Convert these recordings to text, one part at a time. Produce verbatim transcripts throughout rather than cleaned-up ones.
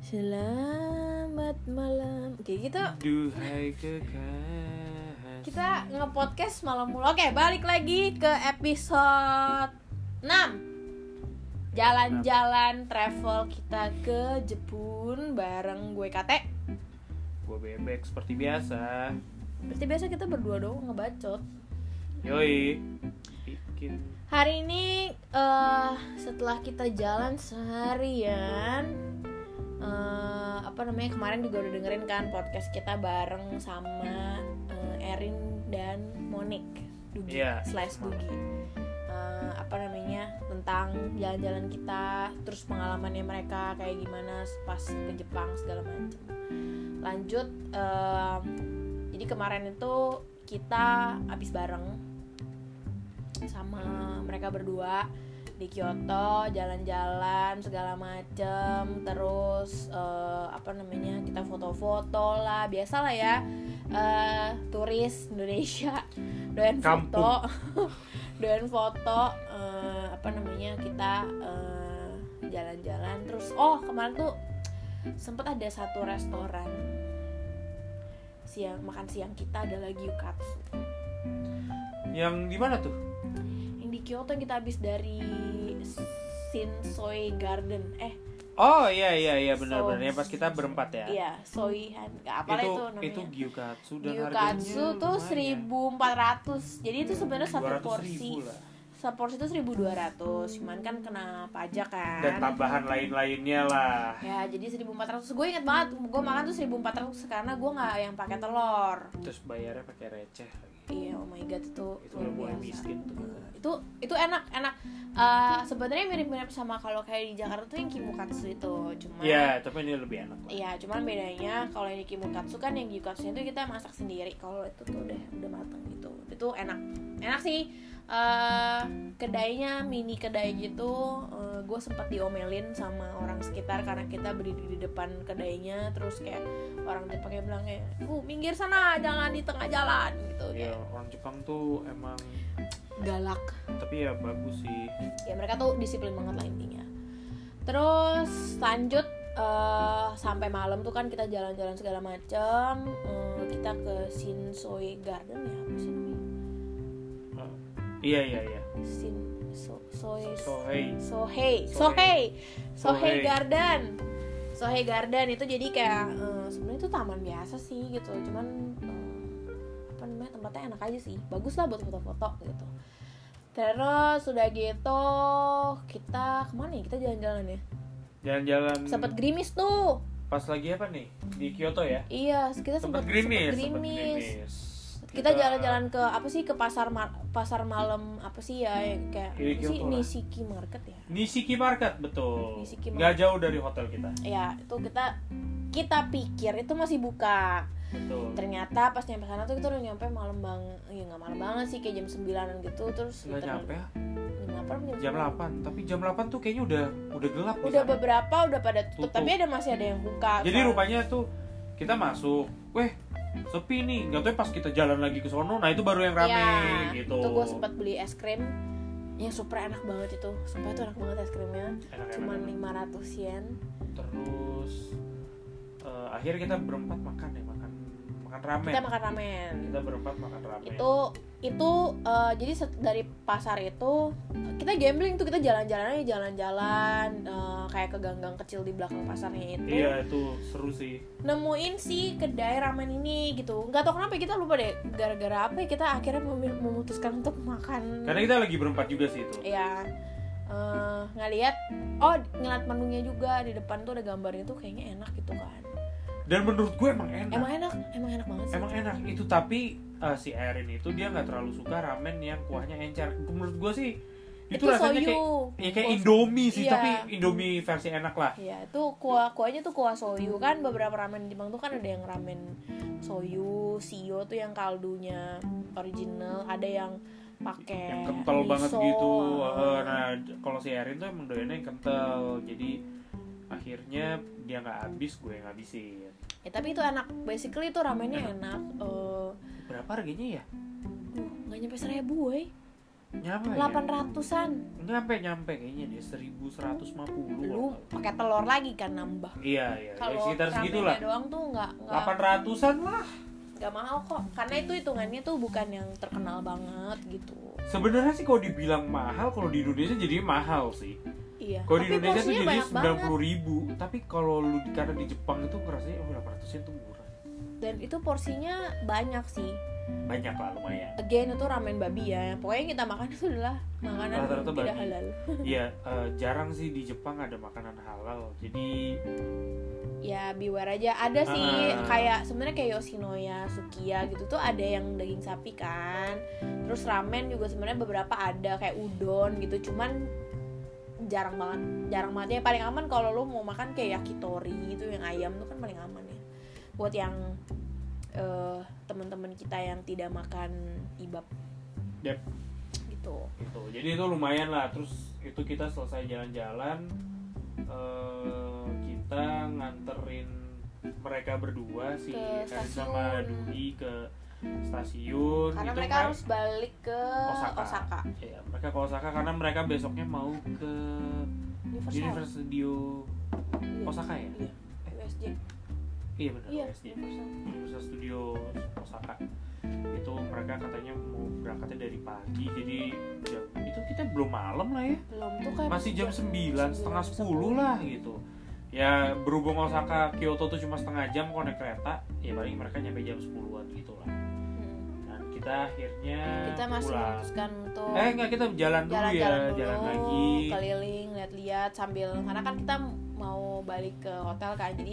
Selamat malam. Oke, kita Duhai kekasih. kita nge-podcast malam mulu. Oke, balik lagi ke episode enam. Jalan-jalan travel kita ke Jepun bareng gue Kate. Gue Bebek seperti biasa. Seperti biasa kita berdua doang ngebacot. Yoi. Bikin. Hari ini uh, setelah kita jalan seharian, uh, apa namanya, kemarin juga udah dengerin kan podcast kita bareng sama uh, Erin dan Monik Dugi Iya. slash Dugi. Uh, apa namanya, tentang jalan-jalan kita, terus pengalamannya mereka kayak gimana pas ke Jepang segala macam. Lanjut, uh, jadi kemarin itu kita habis bareng sama mereka berdua di Kyoto, jalan-jalan segala macem, terus uh, apa namanya, kita foto-foto lah, biasa lah ya, uh, turis Indonesia doyan foto doyan foto uh, apa namanya, kita uh, jalan-jalan. Terus oh kemarin tuh sempet ada satu restoran siang, makan siang kita adalah gyukatsu. Yang di mana tuh? Di Kyoto yang kita habis dari Shinsoi Garden. Eh Oh iya iya iya So- benar-benar ya, pas kita berempat ya. iya, Soihan, nggak apa itu itu namanya. itu gyukatsu dan Gyukatsu harganya tuh lumayan. seribu empat ratus. Jadi itu sebenarnya satu dua ratus porsi. ribu lah. Seporsi itu seribu dua ratus. Cuman kan kena pajak kan. Dan tambahan lain-lainnya lah. Ya, jadi seribu empat ratus. Gue inget banget, gue makan tuh seribu empat ratus karena gue nggak yang pakai telur. Terus bayarnya pakai receh lagi. Iya, oh my god, itu Itu luar udah mulai biasa. miskin tuh. itu itu enak enak uh, sebenarnya mirip-mirip sama kalau kayak di Jakarta tuh yang kimukatsu itu, cuman Iya, tapi ini lebih enak lah. iya, cuman bedanya kalau yang di kimukatsu kan, yang gyukatsu itu kita masak sendiri, kalau itu tuh udah udah matang gitu. Itu enak enak sih. Uh, kedainya mini kedai gitu. Uh, gue sempat diomelin sama orang sekitar karena kita berdiri di depan kedainya, terus kayak orang Jepangnya bilang kayak, uh minggir sana, jangan di tengah jalan gitu. Iya, Kayak orang Jepang tuh emang, galak. tapi ya bagus sih. Ya mereka tuh disiplin banget lah intinya. Terus lanjut, uh, sampai malam tuh kan kita jalan-jalan segala macam. Uh, kita ke Shinsoi Garden ya, apa sih namanya? Uh, iya iya iya. Shin so, Soe Sohei. Sohei Sohei. Sohei Sohei Sohei. Garden. Sohei Garden itu jadi kayak uh, sebenarnya itu taman biasa sih gitu. Cuman uh, apa namanya, tempatnya enak aja sih. Bagus lah buat foto-foto gitu. Terus udah gitu kita kemana ya? Kita jalan-jalan ya. Jalan-jalan. Sempet gerimis tuh. Pas lagi apa nih? Di Kyoto ya? Iya, kita sempet Sempet gerimis, sempet sempet gerimis. gerimis. Kita jalan-jalan ke apa sih, ke pasar ma- pasar malam apa sih ya, yang kayak Di apa sih, Kyoto lah. Nishiki Market ya. Nishiki Market, betul. Nishiki Nggak jauh dari hotel kita. Ya, itu kita kita pikir itu masih buka. Betul. Ternyata pas nyampe sana tuh kita udah nyampe malam bang, ya nggak malam banget sih, kayak jam sembilanan gitu. Terus Nggak literal- nyampe ya? jam delapan, Jam sembilan. delapan. Tapi jam delapan tuh kayaknya udah udah gelap di Udah sana. beberapa udah pada tutup, Tutup. tapi ada masih ada yang buka. Jadi Soalnya- rupanya tuh kita masuk, weh sepi nih. Nggak tahu pas kita jalan lagi ke sono, nah itu baru yang rame ya, gitu. itu gue sempat beli es krim yang super enak banget itu. Sumpah itu enak banget es krimnya. Enak-enak. Cuman lima ratus yen. Terus eh, akhirnya kita berempat makan ya, makan makan ramen. Kita makan ramen. Kita berempat makan ramen. Itu itu eh, jadi set- dari pasar itu kita gambling tuh, kita jalan-jalan aja, jalan-jalan eh, kayak ke gang-gang kecil di belakang pasarnya itu. Iya, itu seru sih. Nemuin si kedai ramen ini gitu. Nggak tahu kenapa kita lupa deh gara-gara apa ya, kita akhirnya mem- memutuskan untuk makan. Karena kita lagi berempat juga sih itu. Ya eh, ngeliat, oh ngeliat menunya juga di depan tuh ada gambarnya tuh, kayaknya enak gitu kan. Dan menurut gue emang enak. Emang enak, emang enak banget sih. Emang enak itu, tapi uh, si Erin itu dia nggak terlalu suka ramen yang kuahnya encer. Menurut gue sih itu, Itu rasanya soyu. kayak ya kayak Oh, Indomie sih, iya. tapi Indomie versi enak lah. Iya, itu kuah kuahnya tuh kuah soyu kan. Beberapa ramen di Jepang tuh kan ada yang ramen soyu, shio tuh yang kaldunya original, ada yang pakai Yang kental miso. banget gitu. uh, Uh, nah kalau si Erin tuh emang doyannya yang kental, jadi akhirnya dia nggak habis, gue yang habisin. Ya tapi itu enak, basically itu ramennya enak. Eh, Berapa harganya ya? duh, nggak nyampe seribu, woy. Nyampe delapan ratusan. Nyampe nyampe kayaknya dia seribu seratus lima puluh. Lu pakai telur lagi kan nambah. Iya iya. Ya, Kalau sekitar segitulah. ramennya doang tuh nggak nggak. delapan ratusan lah. Nggak mahal kok. Karena itu hitungannya tuh bukan yang terkenal banget gitu. Sebenarnya sih kalau dibilang mahal, kalau di Indonesia jadi mahal sih. Iya. Kalau di Tapi Indonesia tuh porsinya jadi banyak sembilan banget. puluh ribu. Tapi kalau lu karena di Jepang itu ngerasanya oh delapan ratus itu murah. Dan itu porsinya banyak sih. Banyak lah lumayan. Again itu ramen babi ya. Pokoknya yang kita makan itu adalah makanan Rata-rata tidak babi. halal. Iya, uh, jarang sih di Jepang ada makanan halal. Jadi Ya beware aja. Ada sih Ah. kayak sebenarnya kayak Yoshinoya, Sukiya gitu tuh ada yang daging sapi kan. Terus ramen juga sebenarnya beberapa ada kayak udon gitu. Cuman jarang banget. Jarang banget. Yang paling aman kalau lu mau makan kayak yakitori gitu yang ayam tuh kan paling aman ya. Buat yang uh, teman-teman kita yang tidak makan ibab. Yep. Gitu. gitu. Jadi itu lumayan lah. Terus itu kita selesai jalan-jalan, uh, kita nganterin mereka berdua sih Ke kan stasiun. sama Dudi ke stasiun. Karena itu mereka kan harus balik ke Osaka. Osaka. Ya, mereka ke Osaka karena mereka besoknya mau ke Universal. Universal Studio Iya. Osaka ya? Iya. U S J. Iya benar, Iya, U S J. Universal. Universal Studio Osaka. Itu mereka katanya mau berangkatnya dari pagi, jadi jam itu kita belum malam lah ya. Belum tuh kan Masih jam sembilan, setengah sepuluh lah gitu. Ya berhubung Osaka Kyoto tuh cuma setengah jam kalau naik kereta, ya paling mereka nyampe jam sepuluhan gitu lah. Hmm. Dan kita akhirnya Kita masih pulang. memutuskan untuk Eh enggak, kita jalan dulu jalan-jalan ya, dulu, jalan lagi. keliling, lihat-lihat sambil karena kan kita mau balik ke hotel kan, jadi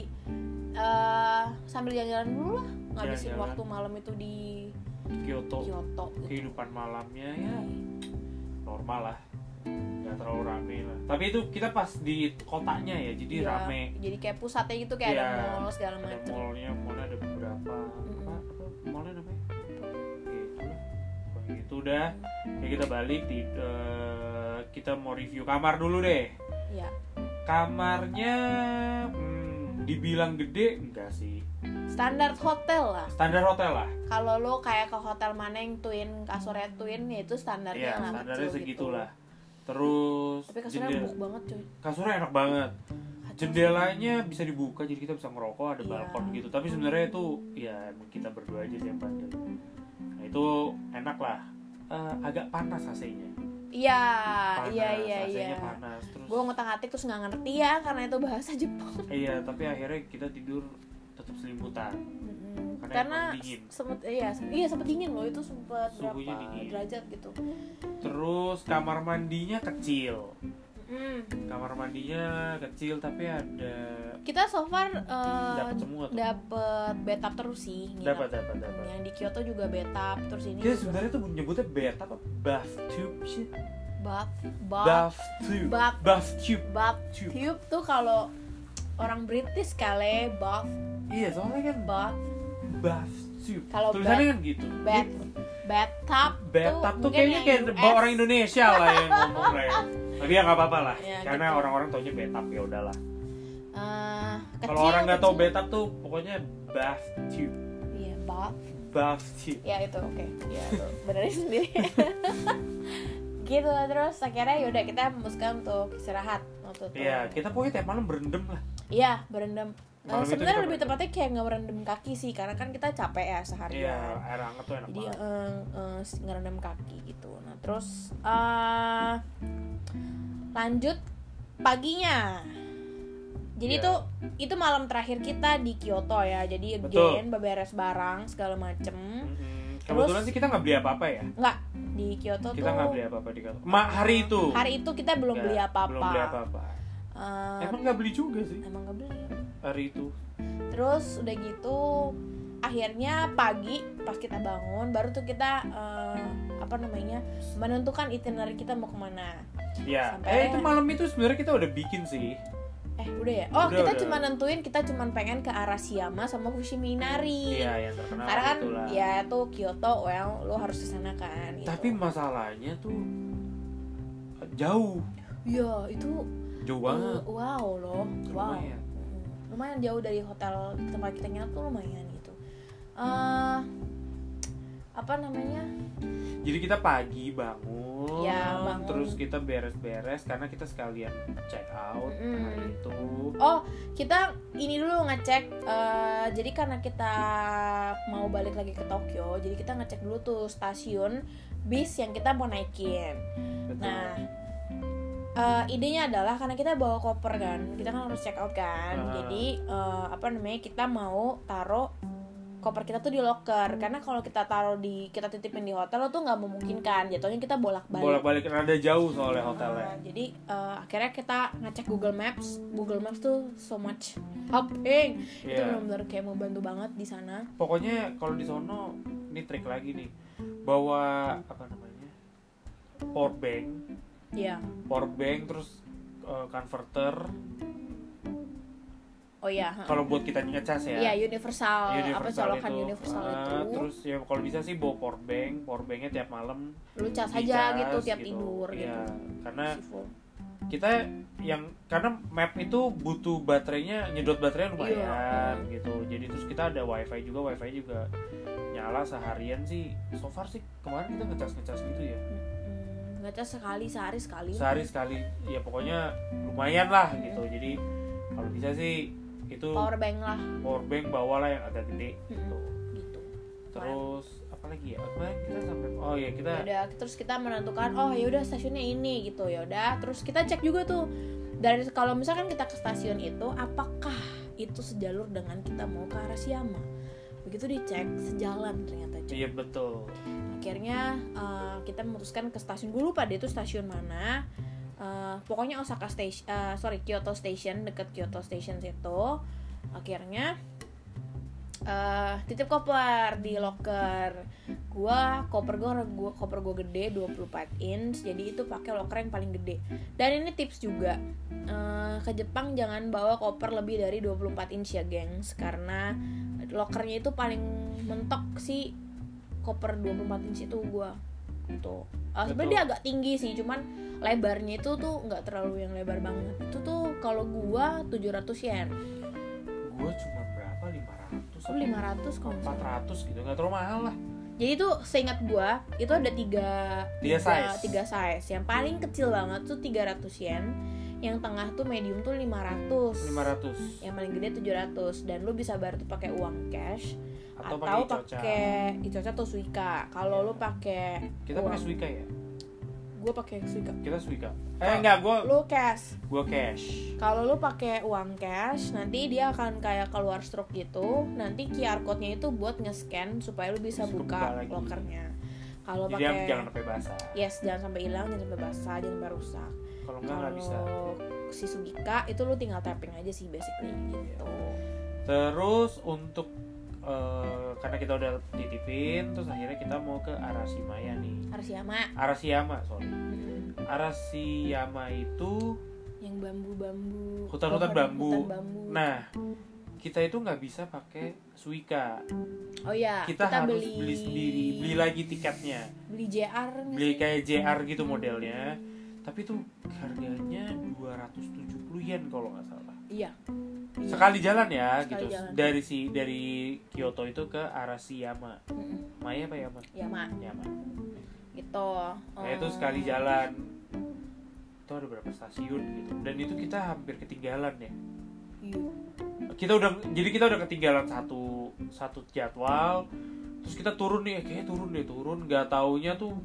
eh sambil jalan-jalan dulu lah, ngabisin Jalan-jalan. waktu malam itu di Kyoto. Kyoto. Gitu. Kehidupan malamnya ya normal lah, nggak terlalu rame lah. Tapi itu kita pas di kotanya ya, jadi Iya, rame. jadi kayak pusatnya gitu kayak Iya, ada mall segala Ada macam. mallnya, mallnya ada beberapa. Mm-mm. Apa, apa mallnya namanya? Gitu lah. Pokoknya gitu udah. Ya kita balik di, eh, kita mau review kamar dulu deh. Iya. Kamarnya hmm, dibilang gede enggak sih? Standar hotel lah. Standar hotel lah. Kalau lo kayak ke hotel mana yang twin, kasurnya twin, ya itu standarnya Iya, lah. standarnya kecil segitulah. Gitu. Terus Tapi kasurnya jendela- empuk banget cuy. kasurnya enak banget. Kacau Jendelanya bisa dibuka jadi kita bisa ngerokok, ada Iya. balkon gitu. Tapi sebenarnya itu ya emang kita berdua aja sih yang bandel. Nah itu enak lah. Eh, agak panas A C-nya. Iya, Panas, iya, iya, A C-nya iya. panas. Terus Gue ngotak-atik terus nggak ngerti ya karena itu bahasa Jepang. iya, tapi akhirnya kita tidur tetap selimutan. Mm-mm. Karena Karena emang dingin. sempet iya, sem- iya sempet dingin loh, itu sempet Suhunya berapa dingin. derajat gitu. Terus kamar mandinya kecil. Mm. Kamar mandinya kecil tapi ada Kita so far uh, dapat semua tuh. dapet bathtub terus sih. nginep. Dapat dapat dapat. Yang di Kyoto juga bathtub, terus ini Kita juga sebenarnya tuh nyebutnya bathtub apa bathtub sih? bath, bath, Bathtub. bath, Bathtub. bathtub tuh kalau orang British kali bath, Iya, soalnya kan bath, bathtub. Kalau Tulisannya bat- kan gitu. bath, bathtub, Bathtub tuh mungkin kayaknya yang kayak U S. bawa orang Indonesia lah yang ngomong lah ya. Tapi ya nggak apa-apa lah, Ya, karena gitu. orang-orang taunya bathtub ya udahlah. Eh, Kalau kecil, orang nggak tahu kecil. bathtub tuh pokoknya bathtub. Iya, bath. Bathtub. Ya itu oke. Ya itu benerin sendiri. Gitu terus akhirnya yaudah kita memutuskan untuk istirahat waktu itu. Iya, kita pokoknya tiap malam berendam lah. Iya, berendam. Eh, Malam itu sebenarnya kita lebih berendam. tepatnya kayak nggak berendam kaki sih karena kan kita capek ya seharian. Iya, air hangat tuh enak Jadi banget. eh, eh, ngerendam kaki gitu. Nah terus eh lanjut paginya. Jadi Iya. itu itu malam terakhir kita di Kyoto ya. Jadi Betul. again beberes barang segala macem. Mm-mm. Terus- Kebetulan sih kita nggak beli apa-apa ya. Nggak, di Kyoto Kita tuh nggak beli apa-apa di Kyoto. Ma hari itu. hari itu kita belum Nggak, beli apa-apa. Belum beli apa-apa. Eh, Emang nggak beli juga sih emang nggak beli. hari itu. Terus udah gitu akhirnya pagi pas kita bangun baru tuh kita eh, apa namanya menentukan itinerary kita mau kemana. Ya. Sampai- Eh itu malam itu sebenarnya kita udah bikin sih. Eh udah ya? Oh Udah, kita udah. cuma nentuin kita cuma pengen ke Arashiyama sama Fushiminari. Iya, yang terkenal Karena kan itulah. ya tuh Kyoto, well lo harus ke sana kan. Gitu. Tapi masalahnya tuh jauh, ya itu jauh banget. uh, wow loh, wow. Lumayan. Mm, lumayan jauh dari hotel tempat kita nginep tuh lumayan gitu. Eh apa namanya? Jadi kita pagi bangun, bangun, ya, bangun. Terus kita beres-beres karena kita sekalian check out Mm. hari itu. Oh, kita ini dulu ngecek. Uh, jadi karena kita mau balik lagi ke Tokyo, jadi kita ngecek dulu tuh stasiun bis yang kita mau naikin. Betul. Nah, uh, idenya adalah karena kita bawa koper kan, kita kan harus check out kan. Uh. Jadi uh, apa namanya, kita mau taruh koper kita tuh di locker, karena kalau kita taruh di kita titipin di hotel tuh nggak memungkinkan, jatuhnya kita bolak-balik. Bolak-balik rada jauh soalnya hotelnya. Uh, jadi uh, akhirnya kita ngecek Google Maps. Google Maps tuh so much helping. Itu Yeah. benar-benar kayak mau bantu banget di sana. Pokoknya kalau di sono, ini trik lagi nih, bawa apa namanya, power bank, Iya. power bank terus uh, converter. Oh iya. Kalau buat kita ngecas ya. Iya, universal, apa colokan itu. universal Ah, itu. Terus ya kalau bisa sih bawa power bank, power banknya tiap malam Lu cas dicas aja gitu tiap tidur Iya, gitu. karena Si full. kita yang karena map itu butuh baterainya, nyedot baterainya lumayan Iya. gitu. Jadi terus kita ada wifi juga, wifi juga nyala seharian sih. So far sih kemarin kita ngecas-ngecas gitu ya. Hmm, ngecas sekali sehari sekali. Sehari sekali. Ya pokoknya lumayan lah gitu. Jadi kalau bisa sih itu Power bank lah power bank bawalah yang agak gede gitu. gitu. Terus apa lagi ya? Kemarin kita sampai oh ya kita Udah, terus kita menentukan oh ya udah stasiunnya ini gitu, ya udah. Terus kita cek juga tuh dari kalau misalkan kita ke stasiun itu apakah itu sejalur dengan kita mau ke Arashiyama. Begitu dicek sejalan ternyata. Cek. iya betul. Akhirnya uh, kita memutuskan ke stasiun, gue lupa deh itu stasiun mana. Uh, pokoknya Osaka Station, uh, sorry Kyoto Station, dekat Kyoto Station situ. Akhirnya uh, titip koper di locker. Gua koper gua, gua koper gua gede dua puluh empat inch, jadi itu pakai locker yang paling gede. Dan ini tips juga, uh, ke Jepang jangan bawa koper lebih dari dua puluh empat inch ya gengs, karena lockernya itu paling mentok sih koper dua puluh empat inch itu gua gitu. Uh, sebenarnya dia agak tinggi sih, cuman lebarnya itu tuh nggak terlalu yang lebar banget. Itu tuh kalau gua tujuh ratus yen. Gua cuma berapa lima ratus Oh, lima ratus kalau empat ratus gitu, nggak terlalu mahal lah. Jadi tuh seingat gua itu ada tiga Tiga size. tiga size. Yang paling kecil banget tuh tiga ratus yen, yang tengah tuh medium tuh lima ratus. lima ratus Yang paling gede tujuh ratus, dan lu bisa bayar tuh pakai uang cash atau, atau pakai Icoca. pakai Icoca atau Suica. Kalau Iya. lu pakai Kita uang, pakai Suica ya? gua pakai Suica. Kita Suica. Eh enggak, gua Lu cash. gua cash. Kalau lu pakai uang cash, nanti dia akan kayak keluar stroke gitu. Nanti Q R code-nya itu buat nge-scan supaya lu bisa Terus buka kebuka lagi. lockernya. Kalau Jadi pakai jangan sampai basah. yes, jangan sampai hilang, jangan sampai basah, jangan sampai rusak. Kalau enggak enggak bisa. Kalau si Suica itu lu tinggal tapping aja sih basically gitu. Terus untuk eh, karena kita udah titipin, terus akhirnya kita mau ke Arashiyama nih. Arashiyama. Arashiyama, sorry. Mm-mm. Arashiyama itu Yang bambu-bambu. hutan-hutan pohon bambu. hutan bambu. Nah, kita itu nggak bisa pakai Suica. Oh ya, Kita, kita, harus beli beli sendiri, beli lagi tiketnya. beli J R nggak Beli sih? kayak J R gitu modelnya. Tapi itu harganya dua ratus tujuh puluh yen kalau nggak salah. Iya. Iya. Sekali jalan ya Sekali gitu. jalan. Dari si dari Kyoto itu ke Arashiyama. Mm-mm. Maya apa Yama? Ya, Mak. Yama. Gitu. Nah, itu Eh, sekali jalan. Itu ada berapa stasiun gitu. Dan itu kita hampir ketinggalan ya. Iya. Kita udah jadi kita udah ketinggalan satu satu jadwal. Terus kita turun nih, kayaknya turun deh, turun. Gak taunya tuh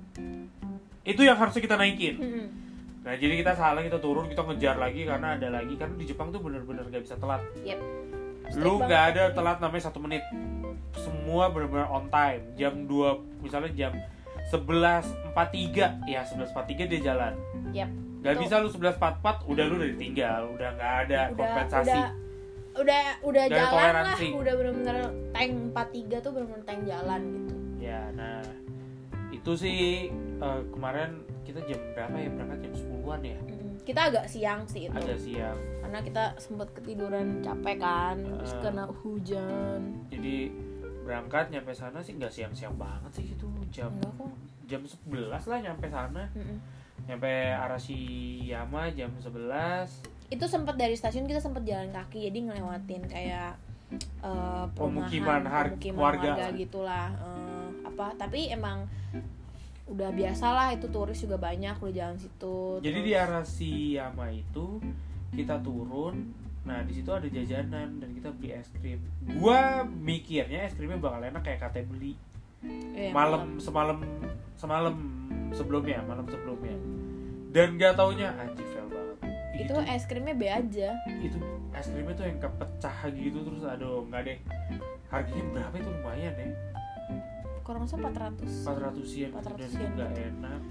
itu yang harusnya kita naikin. Mm-mm. Nah, jadi kita salah, kita turun, kita ngejar lagi karena ada lagi. Karena di Jepang tuh bener-bener gak bisa telat. Yep. Lu Strict nggak ada telat namanya satu menit. Semua benar-benar on time. Jam dua, misalnya jam sebelas empat puluh tiga, ya sebelas empat puluh tiga dia jalan. Yap. Gak Tuh. bisa lu sebelas empat puluh empat udah lu udah ditinggal, udah nggak ada Udah kompensasi. udah udah udah Nggak ada jalan lah, toleransi. udah benar-benar tank empat puluh tiga tuh benar-benar tank jalan gitu. Ya, nah itu sih eh, kemarin kita jam berapa ya berangkat jam sepuluhan ya, Mm-mm. Kita agak siang sih itu. agak siang. Karena kita sempat ketiduran capek kan, terus Uh. kena hujan. Jadi berangkat nyampe sana sih nggak siang-siang banget sih itu jam Enggak kok. jam sebelas lah nyampe sana. Mm-mm. Nyampe Arashiyama jam sebelas. Itu sempat dari stasiun kita sempat jalan kaki, jadi ngelewatin kayak eh, perumahan, Pemukiman har- pemukiman warga warga lah. gitulah. Eh, apa? Tapi emang udah biasalah itu turis juga banyak udah jalan situ. Jadi terus, di Arashiyama itu kita turun, nah di situ ada jajanan dan kita beli es krim. Gua mikirnya es krimnya bakal enak kayak kate beli. eh, Malam semalam semalam sebelumnya, malam sebelumnya. Dan gak taunya anjir fail banget. itu es krimnya B aja. Itu es krimnya tuh yang kepecah gitu terus aduh enggak deh. Harganya berapa itu lumayan ya. Kurang lebih empat ratus. empat ratus yen empat ratus dan yen enggak gitu. enak.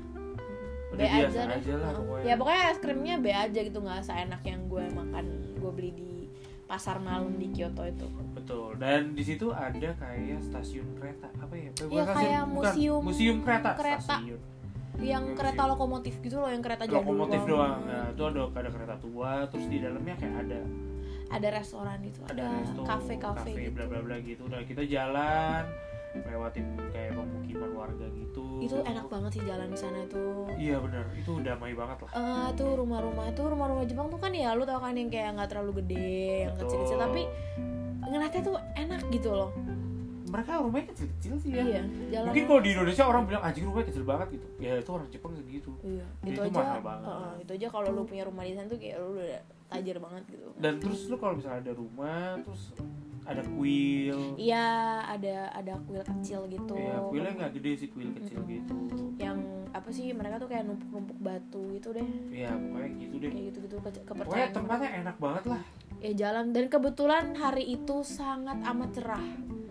B Udah biasa aja, aja, deh. lah Nah, pokoknya. ya pokoknya es krimnya B aja gitu, nggak seenak yang gue makan gue beli di pasar malam di Kyoto itu. Betul. Dan di situ ada kayak stasiun kereta apa ya? Bukan Iya, stasiun, kayak bukan. museum museum kereta, kereta. stasiun. Yang Museum. kereta lokomotif gitu loh, yang kereta jadul Lokomotif banget. doang. Nah, itu ada ada kereta tua, terus di dalamnya kayak ada Ada restoran itu, ada, ada resto, kafe-kafe kafe gitu. bla bla bla gitu. Udah kita jalan lewatin kayak pemukiman warga gitu. Itu enak banget sih jalan di sana tuh. Iya benar, itu damai banget lah. Eh tuh rumah-rumah itu rumah-rumah Jepang tuh kan ya lu tau kan yang kayak nggak terlalu gede, yang Betul. kecil-kecil tapi ngeliatnya tuh enak gitu loh. Mereka rumahnya kecil-kecil sih ya. Iya, jalan. Mungkin kalau di Indonesia orang bilang anjing rumahnya kecil banget gitu. Ya itu orang Jepang segitu. Iya, Itu itu, aja. mahal banget. uh, itu aja kalau lu punya rumah di sana tuh kayak lu udah tajir banget gitu. Dan terus lu kalau misalnya ada rumah, terus ada kuil. Iya, ada ada kuil kecil gitu. Ya, kuilnya nggak gede sih, kuil kecil Mm-mm. gitu. Yang apa sih mereka tuh kayak numpuk-numpuk batu gitu deh. Ya pokoknya gitu deh. Kayak gitu-gitu ke- Pokoknya kepercayaan. tempatnya enak banget lah. Ya jalan dan kebetulan hari itu sangat amat cerah.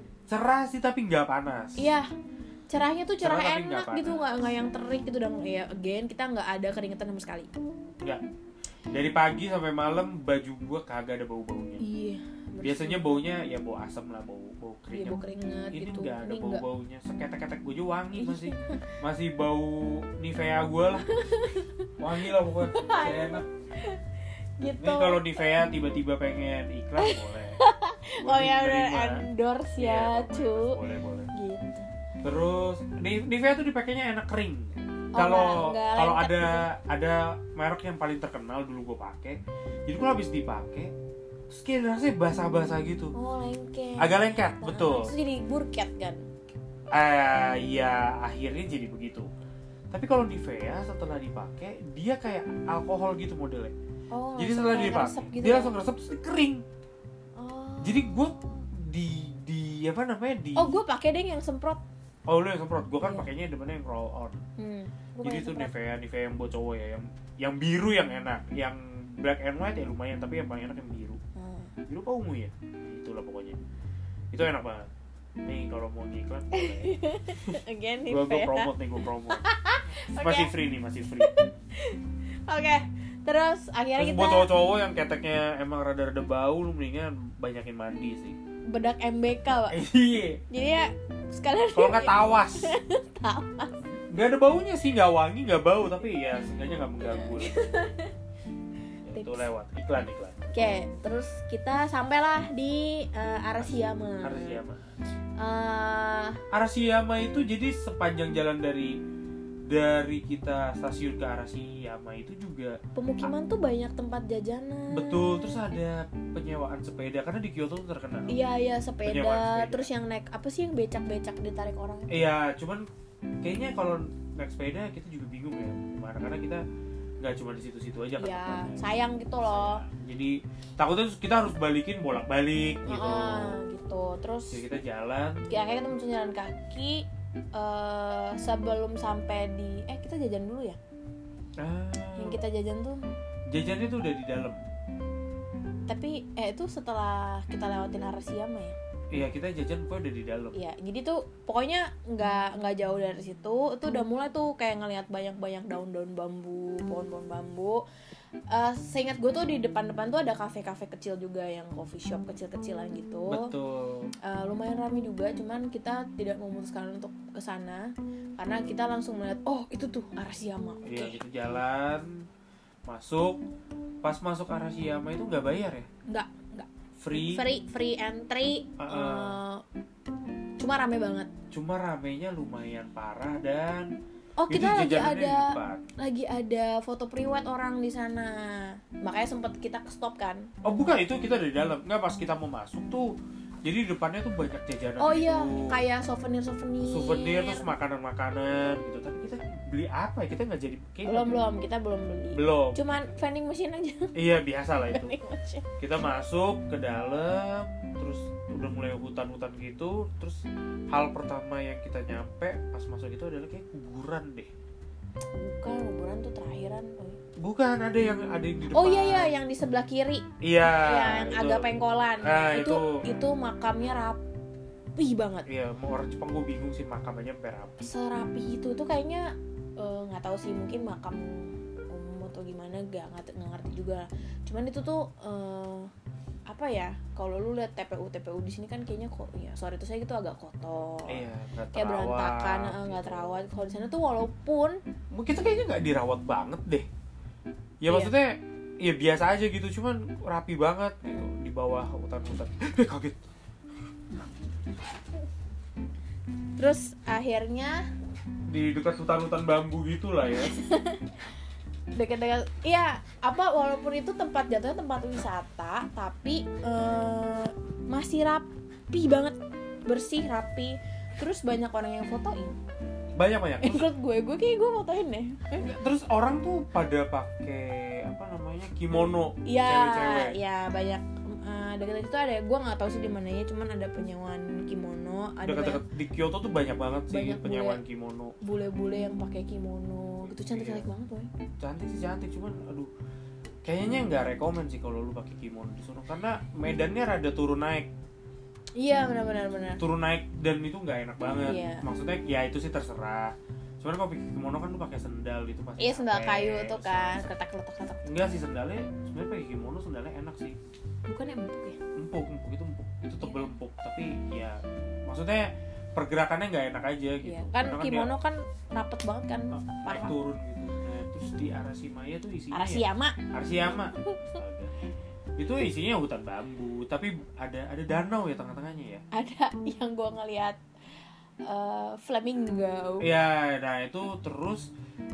Cerah sih tapi nggak panas. Iya. Cerahnya tuh cerah, Cerah tapi nggak enak gitu, panas. nggak nggak yang terik gitu dan ya again kita nggak ada keringetan sama sekali. Nggak. Dari pagi sampai malam baju gua kagak ada bau-baunya. Iya. Biasanya baunya ya bau asam lah, bau bau Iya, keringat. bau keringet Ini gitu. nggak ada Ini nggak. bau-baunya. Seketek-ketek gua aja wangi masih. Masih bau Nivea gua lah. Wangi lah pokoknya. Masih enak. Gitu. Ini kalau Nivea tiba-tiba pengen iklan boleh. Gua Oh ya udah diterima. endorse Iya, ya, pokoknya. cu. Boleh, boleh. Gitu. Terus Ni- Nivea tuh dipakainya enak kering. Oh, Kalau nggak- nggak kalau lengket ada ada merek yang paling terkenal dulu gue pakai. Jadi kalau habis dipakai terus kayak rasanya basah-basah gitu. Oh lengket. Agak lengket, Nah, betul. Terus jadi burket kan. Eh ya akhirnya jadi begitu. Tapi kalau Nivea setelah dipakai dia kayak alkohol gitu modelnya. Oh. Jadi langsung setelah kayak dipakai ngeresep gitu dia ya? langsung resep terus dia kering. Oh. Jadi gue di di apa namanya di Oh gue pakai deh yang semprot. Oh lu yang semprot, gue kan Iya. pakainya demennya yang roll on. Hmm. Gua Jadi pakai itu semprot. Nivea, Nivea yang buat cowok ya, yang yang biru yang enak, yang black and white ya lumayan, tapi yang paling enak yang biru. Hmm. Biru apa ungu ya? Itulah pokoknya. Itu enak banget. Nih kalau mau ngiklan boleh. Again Gua gua Nivea. promote nih, gua promote. Oke. Masih free nih, masih free. Oke. Terus akhirnya Terus kita buat cowok-cowok yang keteknya emang rada-rada bau, lu mendingan banyakin mandi sih. bedak M B K, Pak. Iya. Jadi ya sekalian Kalau nggak tawas. tawas. Nggak ada baunya sih, nggak wangi, nggak bau, tapi ya seenggaknya nggak mengganggu. lah. Ya, itu Tips. lewat iklan iklan. Oke, terus kita sampailah di uh, Arashiyama. Arashiyama. Eh, Arashiyama itu jadi sepanjang jalan dari dari kita stasiun ke Arashiyama itu juga pemukiman tuh banyak tempat jajanan. betul, terus ada penyewaan sepeda karena di Kyoto tuh terkenal. Iya, iya Penyewaan sepeda. sepeda. Terus yang naik apa sih yang becak-becak ditarik orang? Iya, cuman kayaknya kalau naik sepeda kita juga bingung ya gimana karena kita nggak cuma di situ-situ aja kan. Iya, tempatnya. sayang gitu loh. Jadi takutnya kita harus balikin bolak-balik gitu. Heeh, gitu. Terus Jadi kita jalan. ya kayak kita muncul jalan kaki eh sebelum sampai di eh kita jajan dulu ya. Ah, Yang kita jajan tuh jajannya tuh udah di dalam. tapi eh itu setelah kita lewatin Arashiyama ya. Iya, kita jajan pokoknya udah di dalam. Iya, jadi tuh pokoknya nggak nggak jauh dari situ, itu udah mulai tuh kayak ngelihat banyak-banyak daun-daun bambu, pohon-pohon bambu. Uh, seingat gue tuh di depan-depan tuh ada kafe-kafe kecil juga yang coffee shop kecil-kecilan gitu. Betul. Uh, lumayan ramai juga, cuman kita tidak memutuskan untuk ke sana karena kita langsung melihat oh itu tuh Arashiyama. Oke. Iya, kita jalan masuk. Pas masuk Arashiyama itu nggak bayar ya? Nggak, nggak. Free. Free free entry. Uh-uh. Uh, cuma rame banget. Cuma ramenya lumayan parah dan Oh itu kita lagi jajanannya di ada depan. lagi ada foto priwet orang di sana, makanya sempet kita ke stop kan. Oh bukan, itu kita dari dalam. Nggak, pas kita mau masuk tuh Jadi di depannya tuh banyak jajanan Oh gitu. iya, kayak souvenir-souvenir. Souvenir terus makanan-makanan gitu. Tapi kita beli apa ya? Kita nggak jadi kayak Belum belum, kita belum beli. Belum. Cuman vending machine aja. Iya biasa lah itu. Vending machine. Kita masuk ke dalam, terus udah mulai hutan-hutan gitu. Terus hal pertama yang kita nyampe pas masuk itu adalah kayak kuburan deh. Bukan, kuburan tuh terakhiran. Oh. Bukan, ada yang ada yang di depan. Oh iya iya, yang di sebelah kiri. Iya. Yang itu. agak pengkolan. Nah, itu, itu itu makamnya rapi banget. Iya, mau orang Jepang gue bingung sih makamnya sampai rapi. Serapi itu tuh kayaknya nggak uh, tahu sih, mungkin makam umum atau gimana, gak nggak ngerti juga. Cuman itu tuh uh, apa ya? Kalau lu lihat T P U T P U di sini kan kayaknya kok ya sorry itu saya gitu agak kotor. Iya, nggak kayak berantakan, nggak gitu. Terawat. Kalau di sana tuh walaupun mungkin tuh kayaknya nggak dirawat banget deh. Ya iya. Maksudnya ya biasa aja gitu, cuman rapi banget gitu di bawah hutan-hutan. Eh kaget. Terus akhirnya di dekat hutan-hutan bambu gitulah ya. Dekat-dekat, iya apa walaupun itu tempat jatuhnya tempat wisata, tapi eh, masih rapi banget, bersih rapi. Terus banyak orang yang fotoin. Banyak banyak. Ikut gue, gue kayak gue fotoin deh. Terus orang tuh pada pakai apa namanya kimono, ya, cewek-cewek. Ya banyak. Uh, dekat itu ada, gue nggak tahu sih di mananya, cuman ada penyewaan kimono. Ada dekat-dekat di Kyoto tuh banyak banget sih banyak penyewaan bule, kimono. Bule-bule yang pakai kimono, gitu cantik-cantik iya. banget boy. Cantik sih cantik, cuman aduh kayaknya nggak rekomen sih kalau lu pakai kimono di sana karena medannya rada turun naik. Iya benar-benar benar. Turun naik dan itu nggak enak banget. Iya. Maksudnya ya itu sih terserah. Cuman kalau pakai kimono kan lu pakai sendal itu pasti. Iya sendal capek, kayu tuh kan, ketak-ketak-ketak. Enggak sih sendalnya, sebenarnya pakai kimono sendalnya enak sih. Bukan empuk ya? Empuk, empuk itu empuk. Itu tebel iya. empuk, tapi ya maksudnya pergerakannya nggak enak aja gitu. Iya. Kan karena kimono dia, kan rapet banget kan, naik paha. turun gitu. Nah, terus di Arashiyama tuh isinya Arashiyama. Ya, Arashiyama. Itu isinya hutan bambu, tapi ada ada danau ya tengah-tengahnya ya. Ada yang gue ngeliat uh, flamingo. Ya, nah itu terus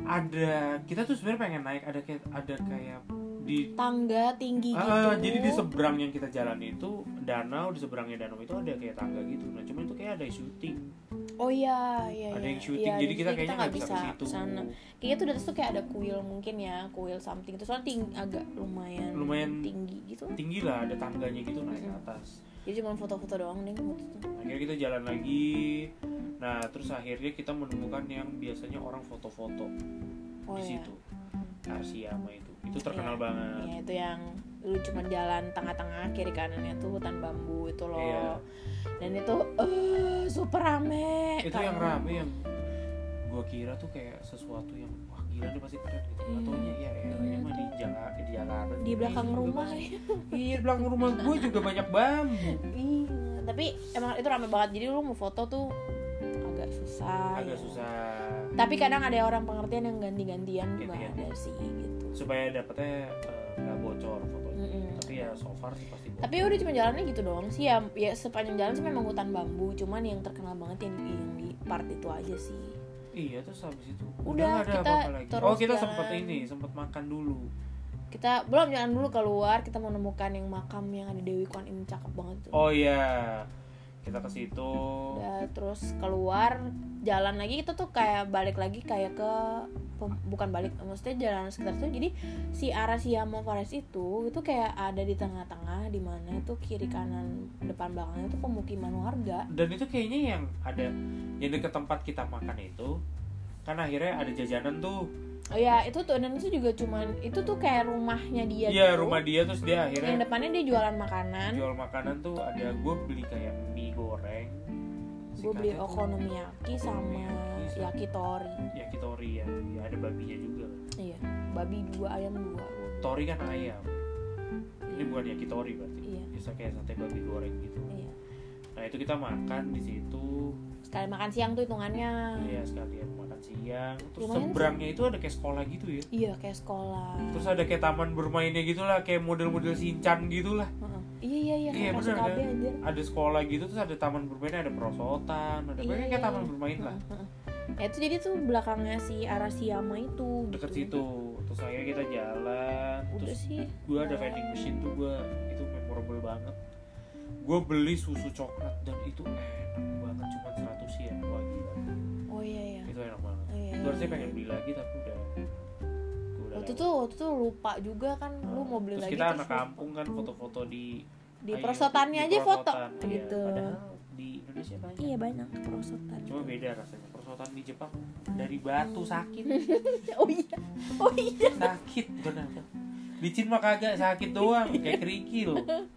ada kita tuh sebenarnya pengen naik ada kayak ada kayak di tangga tinggi uh, gitu. Jadi di seberang yang kita jalani itu danau, di seberangnya danau itu ada kayak tangga gitu. Nah, cuma itu kayak ada syuting. Oh iya, iya. Ada iya. yang syuting, iya, jadi kita kita kayaknya nggak bisa ke situ. Kesana. Kayaknya tuh di atas tuh kayak ada kuil mungkin ya, kuil something. Terus soalnya ting- agak lumayan, Lumayan tinggi gitu. Tinggi lah, ada tangganya gitu naik ke atas. Jadi cuma foto-foto doang deh waktu itu. Akhirnya kita jalan lagi. Nah, terus akhirnya kita menemukan yang biasanya orang foto-foto Oh, di iya. situ. Arashiyama itu. Itu terkenal iya. banget. Iya, itu yang lu cuma jalan tengah-tengah, kiri kanannya tuh hutan bambu itu loh. Iya. Dan itu uh, super rame. Itu Karena- yang rame yang gua kira tuh kayak sesuatu yang wah gila nih pasti keren gitu. Iya. Ataunya ya ya Iya, mah di Jakarta di Jakarta. di belakang juga rumah. pasti. Iya, di belakang rumah gua juga banyak bambu. Iya, tapi emang itu rame banget. Jadi lu mau foto tuh agak susah. Agak ya. susah. Tapi kadang ada orang pengertian yang ganti-gantian juga Ganti-ganti. ada sih gitu. Supaya dapetnya nggak uh, bocor fotonya. Mm-mm. Tapi ya so far sih pasti bocor. Tapi udah cuma jalannya gitu doang sih ya. Ya sepanjang jalan sih memang hutan bambu. Cuman yang terkenal banget yang di, yang di part itu aja sih. Iya, terus habis itu Udah, nggak ada kita apa-apa lagi. terus Oh, kita jalan. sempat ini, sempat makan dulu. Kita belum jalan dulu keluar. Kita menemukan yang makam yang ada Dewi Kwan Im, cakep banget tuh. Oh iya. Kita ke situ. Udah terus keluar jalan lagi, kita tuh kayak balik lagi kayak ke bukan balik, maksudnya jalan sekitar itu. Jadi si Arashiyama Forest itu itu kayak ada di tengah-tengah, di mana itu kiri kanan depan belakangnya itu pemukiman warga. Dan itu kayaknya yang ada yang dekat tempat kita makan itu kan akhirnya ada jajanan tuh. Oh ya itu tuh, dan itu juga cuman itu tuh kayak rumahnya dia. Iya, gitu. rumah dia, terus dia akhirnya Yang depannya dia jualan makanan. jual makanan tuh ada gue beli kayak mie goreng. Si Gue beli kakek tuh okonomiyaki sama okonomiyaki sama- yakitori. yakitori ya. Ya ada babinya juga. Iya, babi dua, ayam dua. Tori kan ayam. Ini bukan yakitori berarti. Iya. Bisa kayak sate babi goreng gitu. Iya. Nah, itu kita makan di situ. Sekali makan siang tuh hitungannya. Ya sekalian makan siang. Terus Lumayan seberangnya itu ada kayak sekolah gitu ya. Iya, kayak sekolah. Terus ada kayak taman bermainnya gitu lah, kayak model-model Shinchan gitu lah. Heeh. Iya iya iya, Iya kayak bener K B kan? anjir. Ada sekolah gitu, terus ada taman bermainnya, ada perosotan, ada Iya, banyak iya, kayak taman iya. bermain lah. Heeh, heeh. Ya itu jadi tuh belakangnya si Arashiyama itu Deket gitu. situ. Terus akhirnya kita jalan. Udah Terus sih. gue ada vending machine tuh, gue itu memorable banget. gue beli susu coklat dan itu enak banget, cuma seratus yen. Wah gila. Oh iya iya. Itu enak banget. Oh, iya, Gue harusnya iya, pengen iya. beli lagi tapi udah. Gua udah Waktu lewat. tuh waktu tuh lupa juga kan, lu mau beli Terus lagi. kita terus anak lupa. kampung kan foto-foto di Di ayo, perosotannya di aja foto perosotan. Iya, gitu. padahal di Indonesia banyak. Iya banyak perosotan. Cuma beda rasanya. Perosotan di Jepang dari batu sakit. Oh iya. Oh iya. Sakit benar. Licin mah kagak, sakit doang kayak kerikil.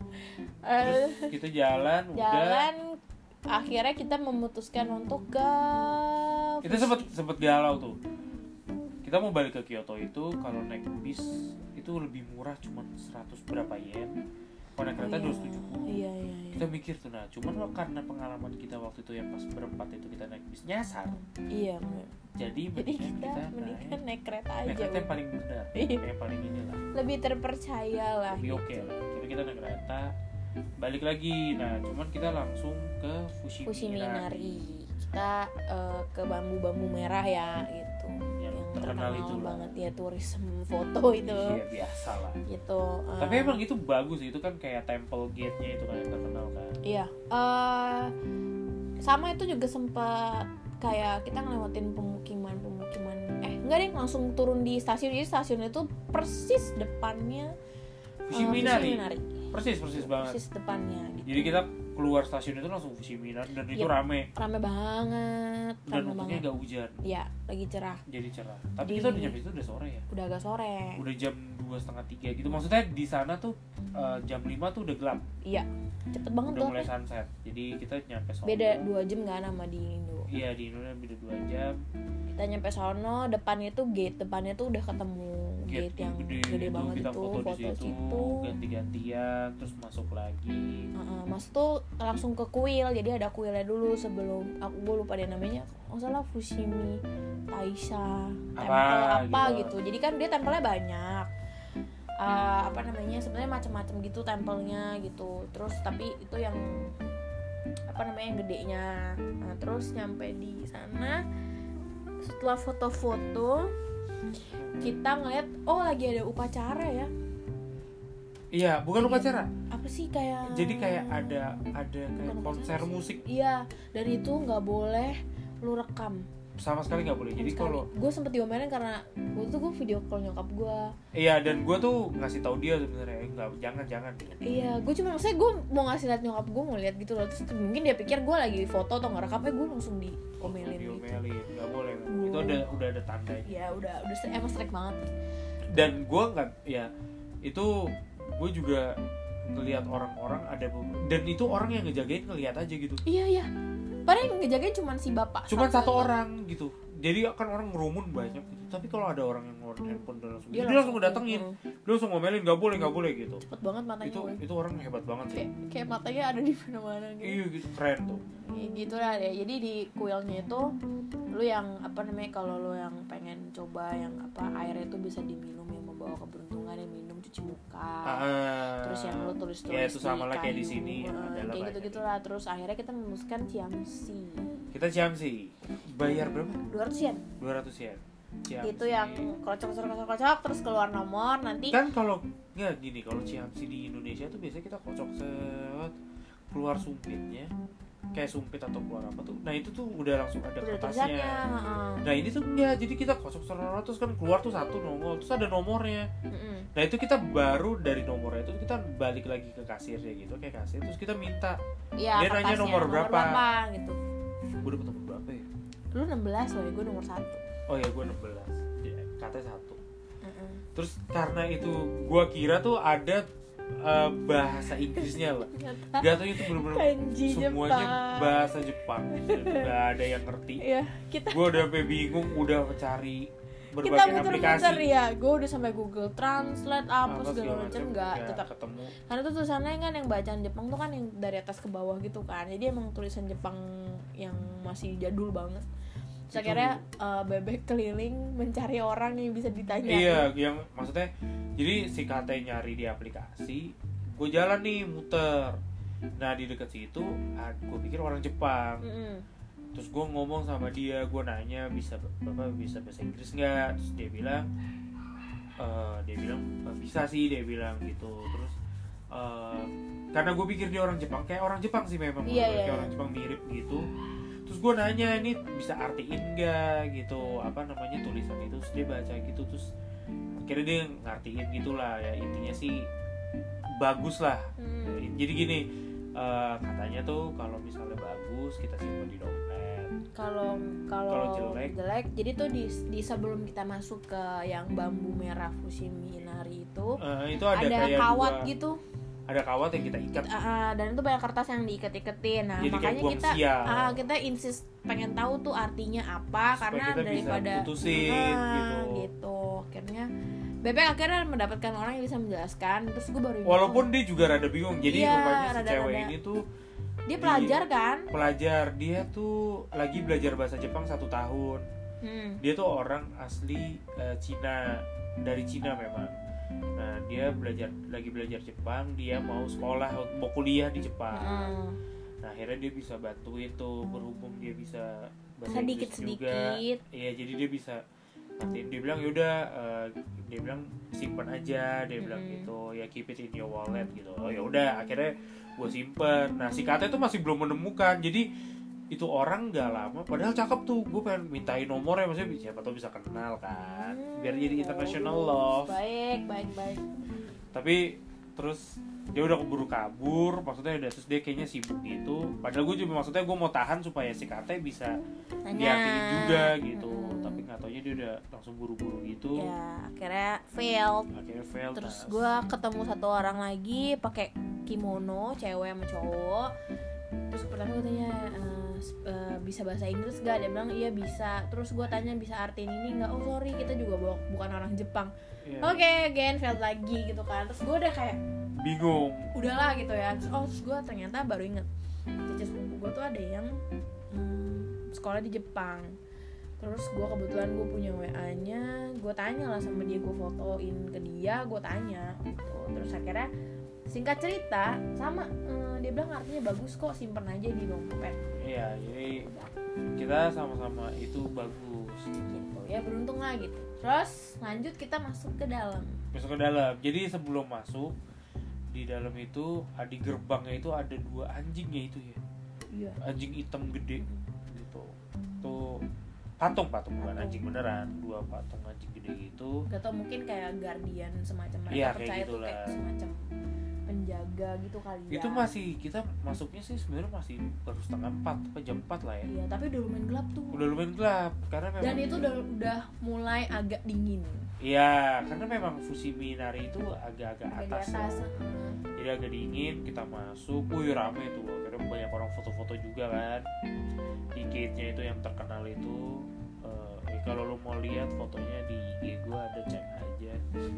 Eh, Terus kita jalan, udah. jalan akhirnya kita memutuskan untuk ke Kita sempet sempet galau tuh. Kita mau balik ke Kyoto itu kalau naik bis itu lebih murah, cuma seratus berapa yen. Kalau naik kereta dua ratus tujuh puluh. Iya iya iya. Kita mikir tuh, nah cuman lo karena pengalaman kita waktu itu yang pas berempat itu kita naik bis nyasar. Iya. Jadi Jadi mendingan kita kita mendingan naik, naik kereta naik aja. kereta yang paling benar, Iya. yang paling inilah, Lebih terpercaya lah. lebih gitu. oke lah. Kita kita naik kereta balik lagi. Nah cuman kita langsung ke Fushimi, Fushimi Inari. Inari. Kita eh, ke bambu-bambu merah ya gitu. Yang terkenal itu lah. banget ya, tourism foto itu. Iya biasa lah. Gitu. eh, Tapi emang itu bagus, itu kan kayak temple gate-nya itu kan yang terkenal kan. Iya. eh sama itu juga sempat kayak kita ngelewatin pemukiman-pemukiman. Eh, enggak deh, langsung turun di stasiun. Jadi stasiun itu persis depannya eh, Fushimi Inari. Inari. Persis persis banget. Persis depannya gitu. Jadi kita keluar stasiun itu langsung Fushimi Inari dan itu Yep. rame. Rame banget, Dan rame untungnya banget. nggak hujan, Iya, lagi cerah. jadi cerah. Tapi Di- kita udah nyampe itu udah sore ya. Udah agak sore. Udah jam dua setengah tiga gitu. Maksudnya di sana tuh eh, jam lima tuh udah gelap. Iya. Cepet banget Udah tuh. mulai sunset. Jadi kita nyampe sono. Beda dua jam kan sama di Indo. Iya di Indonesia beda dua jam. Kita nyampe sono, depannya tuh gate, depannya tuh udah ketemu gate, Gate yang gede, gede, gitu. banget Kita itu, foto, foto di situ, situ. ganti-gantian, terus masuk lagi. Uh-uh, Mas tuh langsung ke kuil, jadi ada kuilnya dulu sebelum aku gue lupa deh namanya, nggak salah Fushimi Taisha Apa, tempel apa gitu. gitu. Jadi kan dia tempelnya banyak. Uh, apa namanya sebenarnya macam-macam gitu tempelnya gitu. Terus tapi itu yang apa namanya yang gedenya. Nah, terus nyampe di sana setelah foto-foto kita ngeliat oh lagi ada upacara ya. Iya, bukan upacara. Apa sih kayak Jadi kayak ada ada kayak Bukan konser upacara sih. musik Iya, dan itu nggak boleh lu rekam. sama sekali nggak boleh. Jadi kalau gue sempet diomelin karena waktu itu gue video call nyokap gue. iya dan gue tuh ngasih tahu dia sebenarnya eh, nggak jangan jangan. Iya, gue cuma maksudnya gue mau ngasih liat nyokap gue mau lihat gitu loh. Terus mungkin dia pikir gue lagi foto atau nggak rekam, eh gue langsung diomelin gitu. Diomelin, nggak boleh. Hmm. Itu ada udah ada tandanya. Ya udah udah stri- emang strike banget. Dan gue nggak ya itu gue juga ngelihat orang-orang ada be- dan itu orang yang ngejagain ngelihat aja gitu. Iya iya. Padahal yang ngejagain cuma si bapak. Cuman sama- satu orang gitu. Jadi kan orang ngerumun banyak gitu. Tapi kalau ada orang yang ngeluarin handphone dan langsung Dia dia langsung ngedatengin. Hmm, Dia langsung ngomelin nggak boleh nggak boleh gitu. cepet banget matanya. Itu gue. itu orang hebat banget sih. Kayak, kayak matanya ada di mana-mana gitu. Iya gitu keren tuh. Ya, gitu lah ya. Jadi di kuilnya itu lu yang apa namanya kalau lu yang pengen coba yang apa airnya itu bisa diminum yang membawa keberuntungan, yang minum cuci muka. Ah, Terus yang lu tulis-tulis ya itu sama lah kayak di kayu, sini eh, adalah kayak banyak. gitu-gitu lah. Terus akhirnya kita memutuskan Ciamsi Kita Ciamsi bayar berapa? dua ratus yen. dua ratus yen. Ciamsi. Itu yang kocok-kocok-kocok terus keluar nomor nanti. Kan kalau nggak gini, kalau Ciamsi di Indonesia tuh biasanya kita kocok set keluar sumpitnya, kayak sumpit atau keluar apa tuh. Nah itu tuh udah langsung ada Udah kertasnya. tulisannya, heeh. Nah ini tuh enggak, jadi kita kocok serot terus kan keluar tuh satu nomor, terus ada nomornya. Mm-mm. Nah itu kita baru dari nomornya itu kita balik lagi ke kasirnya gitu, kayak kasir terus kita minta. Iya, Dia nanya kertasnya, nomor berapa. gitu. Gue dapet nomor berapa ya? Lu enam belas loh, gue nomor satu. Oh ya gue enam belas. Ya, katanya satu. Mm-mm. Terus karena itu gue kira tuh ada uh, bahasa Inggrisnya lah. Gak tau itu bener-bener Kanji semuanya Jepang. bahasa Jepang. Gak ada yang ngerti. Iya, kita Gue udah sampai bingung, udah cari kita berbagai aplikasi. muter-muter ya. Gue udah sampai Google Translate apa, segala macam enggak nggak tetap. ketemu. Karena tuh tulisannya kan yang bacaan Jepang tuh kan yang dari atas ke bawah gitu kan. Jadi emang tulisan Jepang yang masih jadul banget. Terus Itu- akhirnya uh, bebek keliling mencari orang yang bisa ditanya. Iya, yang maksudnya jadi si Kate nyari di aplikasi, gue jalan nih muter. Nah di dekat situ, gue pikir orang Jepang. Mm-mm. Terus gue ngomong sama dia, gue nanya bisa bapak bisa bahasa Inggris nggak? Terus dia bilang, e, dia bilang e, bisa sih, dia bilang gitu. Terus e, karena gue pikir dia orang Jepang, kayak orang Jepang sih memang, Iya, kayak iya, orang iya. Jepang mirip gitu. Terus gue nanya, ini bisa artiin gak gitu, apa namanya tulisan itu. Terus dia baca gitu, terus akhirnya dia ngertiin gitulah ya, intinya sih bagus lah. Hmm. Jadi gini, uh, katanya tuh kalau misalnya bagus kita simpan di dompet. Kalau kalau Kalau jelek, jelek, jadi tuh di, di sebelum kita masuk ke yang bambu merah Fushimi Inari itu, uh, itu ada, ada kayak kawat dua, gitu. ada kawat yang kita ikat. Uh, uh, dan itu banyak kertas yang diikat-iketin. Nah, Jadi kayak makanya buang kita sial. uh, kita insist pengen tahu tuh artinya apa. Supaya karena kita daripada bisa putusin uh, gitu. gitu. Akhirnya Bebek akhirnya mendapatkan orang yang bisa menjelaskan. Terus gue baru Walaupun dia juga rada bingung. Jadi iya, rupanya si rada, cewek rada. ini tuh dia pelajar di, kan? Pelajar, dia tuh lagi belajar bahasa Jepang satu tahun. Hmm. Dia tuh orang asli uh, Cina, dari Cina memang. Nah dia belajar lagi belajar Jepang, dia mau sekolah, mau kuliah di Jepang. Hmm. Nah akhirnya dia bisa bantuin tuh, berhubung dia bisa bahasa Sedikit Inggris juga. sedikit. Iya jadi dia bisa ngertiin. Dia bilang yaudah, uh, dia bilang simpan aja, dia bilang Hmm. gitu, ya keep it in your wallet gitu. Oh ya udah, akhirnya gue simpen. Nah si Kate tuh masih belum menemukan, jadi itu orang nggak lama, padahal cakep tuh, gue pengen mintain nomornya, maksudnya siapa tau bisa kenal kan, biar jadi international love. Baik, baik, baik. Tapi terus dia udah keburu kabur, maksudnya udah, terus dia kayaknya sibuk gitu. Padahal gue juga maksudnya gue mau tahan supaya si Kate bisa diartiin juga gitu. Hmm. Tapi nggak taunya dia udah langsung buru-buru gitu. Ya, akhirnya failed. Akhirnya fail. Terus nah, gue ketemu satu orang lagi pakai kimono, cewek sama cowok. Terus pertama gue tanya uh, uh, bisa bahasa Inggris gak? Dia bilang iya bisa. Terus gue tanya bisa artiin ini nggak? Oh sorry, kita juga bukan orang Jepang. iya. Oke, okay, again failed lagi gitu kan. Terus gue udah kayak Bingung. udahlah gitu ya. Terus, oh terus gue ternyata baru inget cici sepupu gue tuh ada yang hmm, sekolah di Jepang. Terus gue kebetulan gue punya W A-nya, gue tanya lah sama dia, gue fotoin ke dia, gue tanya gitu. Terus akhirnya singkat cerita sama hmm, dia bilang artinya bagus kok, simpen aja di dompet. Iya, jadi kita sama-sama itu bagus gitu. Gitu ya, beruntung lah gitu. Terus lanjut kita masuk ke dalam. Masuk ke dalam. Jadi sebelum masuk di dalam itu di gerbangnya itu ada dua anjingnya itu ya. Iya. Anjing hitam gede gitu. Tuh patung-patung bukan anjing beneran, dua patung anjing gede gitu. Gak tau, mungkin kayak guardian semacam mereka Iya, kayak percaya tuh gitulah. kayak semacam penjaga gitu kali ya. Itu masih, kita masuknya sih sebenarnya masih baru setengah empat apa jam empat lah ya. Iya, tapi udah lumayan gelap tuh. Udah lumayan gelap karena memang. Dan itu udah udah mulai agak dingin. Iya, karena memang Fushimi Inari itu agak-agak Agak di atas. atas. Ya. Jadi agak dingin, kita masuk, wih rame tuh, karena banyak orang foto-foto juga kan. Di gate-nya itu yang terkenal itu, uh, eh, kalau lo mau lihat fotonya di I G gue ada, cek aja.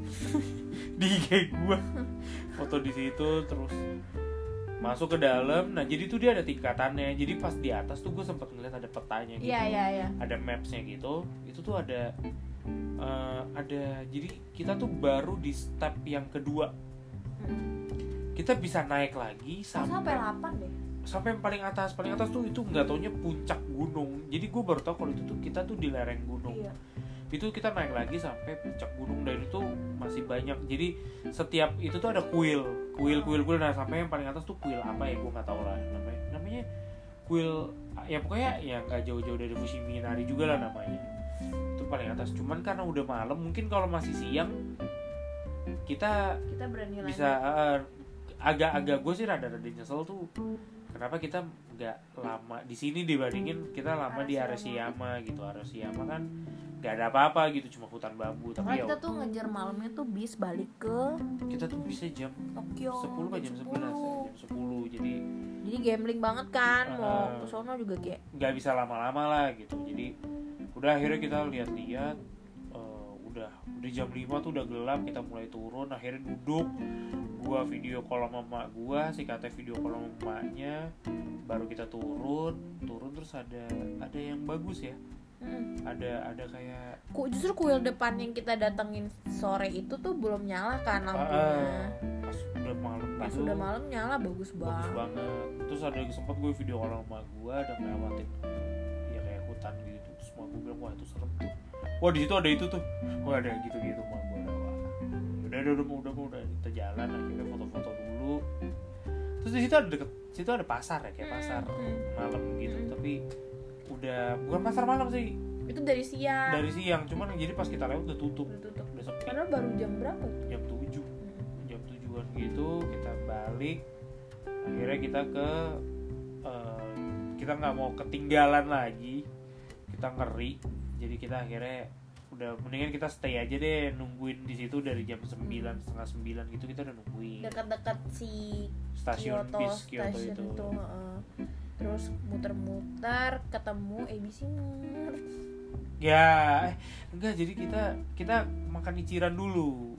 Di I G gue, foto di situ, terus masuk ke dalam. Nah jadi tuh dia ada tingkatannya. Jadi pas di atas tuh gue sempet ngeliat ada petanya gitu, Iya, iya, iya. ada maps-nya gitu. Itu tuh ada, uh, ada. Jadi kita tuh baru di step yang kedua. Hmm. Kita bisa naik lagi Oh, sampai sampai delapan deh. sampai yang paling atas. Paling atas tuh itu nggak taunya puncak gunung. Jadi gue baru tahu kalau itu tuh kita tuh di lereng gunung. Iya. Itu kita naik lagi sampai puncak gunung, dan itu masih banyak. Jadi setiap itu tuh ada kuil, kuil, kuil, kuil. Nah sampai yang paling atas tuh kuil apa ya, gue nggak tahu lah namanya. Namanya kuil ya pokoknya ya nggak jauh-jauh dari Fushimi Inari juga lah namanya. Itu paling atas. Cuman karena udah malam, mungkin kalau masih siang kita Kita berani bisa uh, agak-agak gue sih rada-rada nyesel tuh. Kenapa kita nggak lama di sini dibandingin kita lama di Arashiyama gitu. Arashiyama kan nggak ada apa-apa gitu, cuma hutan bambu. Tapi Karena ya kita tuh ngejar malamnya tuh bis balik ke kita tuh bisa jam Tokyo sepuluh atau jam sebelas ya, jam sepuluh. Jadi Jadi gambling banget kan, mau Uh, ke sono juga kayak nggak bisa lama-lama lah gitu. Jadi udah akhirnya kita lihat-lihat, uh, udah udah jam lima tuh udah gelap, kita mulai turun. Akhirnya duduk, gua video call sama emak gua, si Kate video call sama emaknya, baru kita turun turun terus ada ada yang bagus ya. hmm. ada ada kayak Ku, justru kuil depan yang kita datengin sore itu tuh belum nyala kan lampunya. uh, pas udah malam Pas gitu, udah malam nyala bagus bagus banget. banget. Terus ada sempat gue video call sama emak gua, ada ngelewatin ya kayak hutan gitu. Terus emak gua bilang wah itu serem tuh, wah di situ ada itu tuh, wah ada gitu-gitu. Emak gua udah wah udah udah udah udah udah, udah kita jalan. Akhirnya foto-foto dulu. Terus di situ ada deket situ ada pasar ya, kayak pasar Hmm. malam gitu, Hmm. tapi udah bukan pasar malam sih, Itu dari siang. dari siang, cuman jadi pas kita lewat udah tutup, Udah tutup. udah sepi. Padahal baru jam berapa? Jam tujuh, Hmm. jam tujuan gitu kita balik. Akhirnya kita ke eh, kita nggak mau ketinggalan lagi, kita ngeri, jadi kita akhirnya udah mendingan kita stay aja deh, nungguin di situ dari jam sembilan setengah sembilan gitu, kita udah nungguin Dekat-dekat si stasiun Kyoto, bis Kyoto stasiun itu. itu, heeh. Terus muter-muter ketemu A B C Mart. Ya, eh enggak, jadi kita kita makan iciran dulu.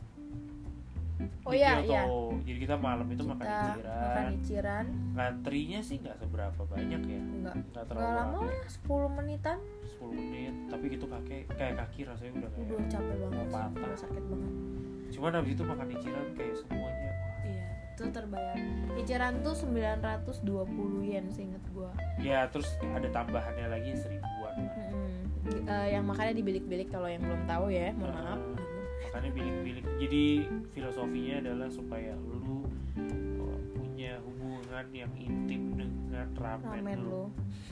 Oh di iya, Kyoto. iya. Jadi kita malam itu makan Kita iciran. makan iciran. Ngantrinya sih nggak seberapa banyak ya. Enggak. Nggak terlalu Enggak lama rame. lah, sepuluh menitan. sepuluh menit, tapi gitu kakek kayak kaki rasanya udah kayak Udah capek banget mau sih, patah. udah sakit banget. Cuman habis itu makan iciran kayak semuanya wah. Iya, itu terbayar. Iciran tuh sembilan ratus dua puluh yen seinget gua. Ya, terus ada tambahannya lagi seribuan lah. Mm-mm. Eh, yang makannya di bilik-bilik, kalau yang belum tahu ya, mohon Nah, maaf. Makanya bilik-bilik. Jadi filosofinya adalah supaya lu uh, punya hubungan yang intim dengan ramen, Ramen lu. lo.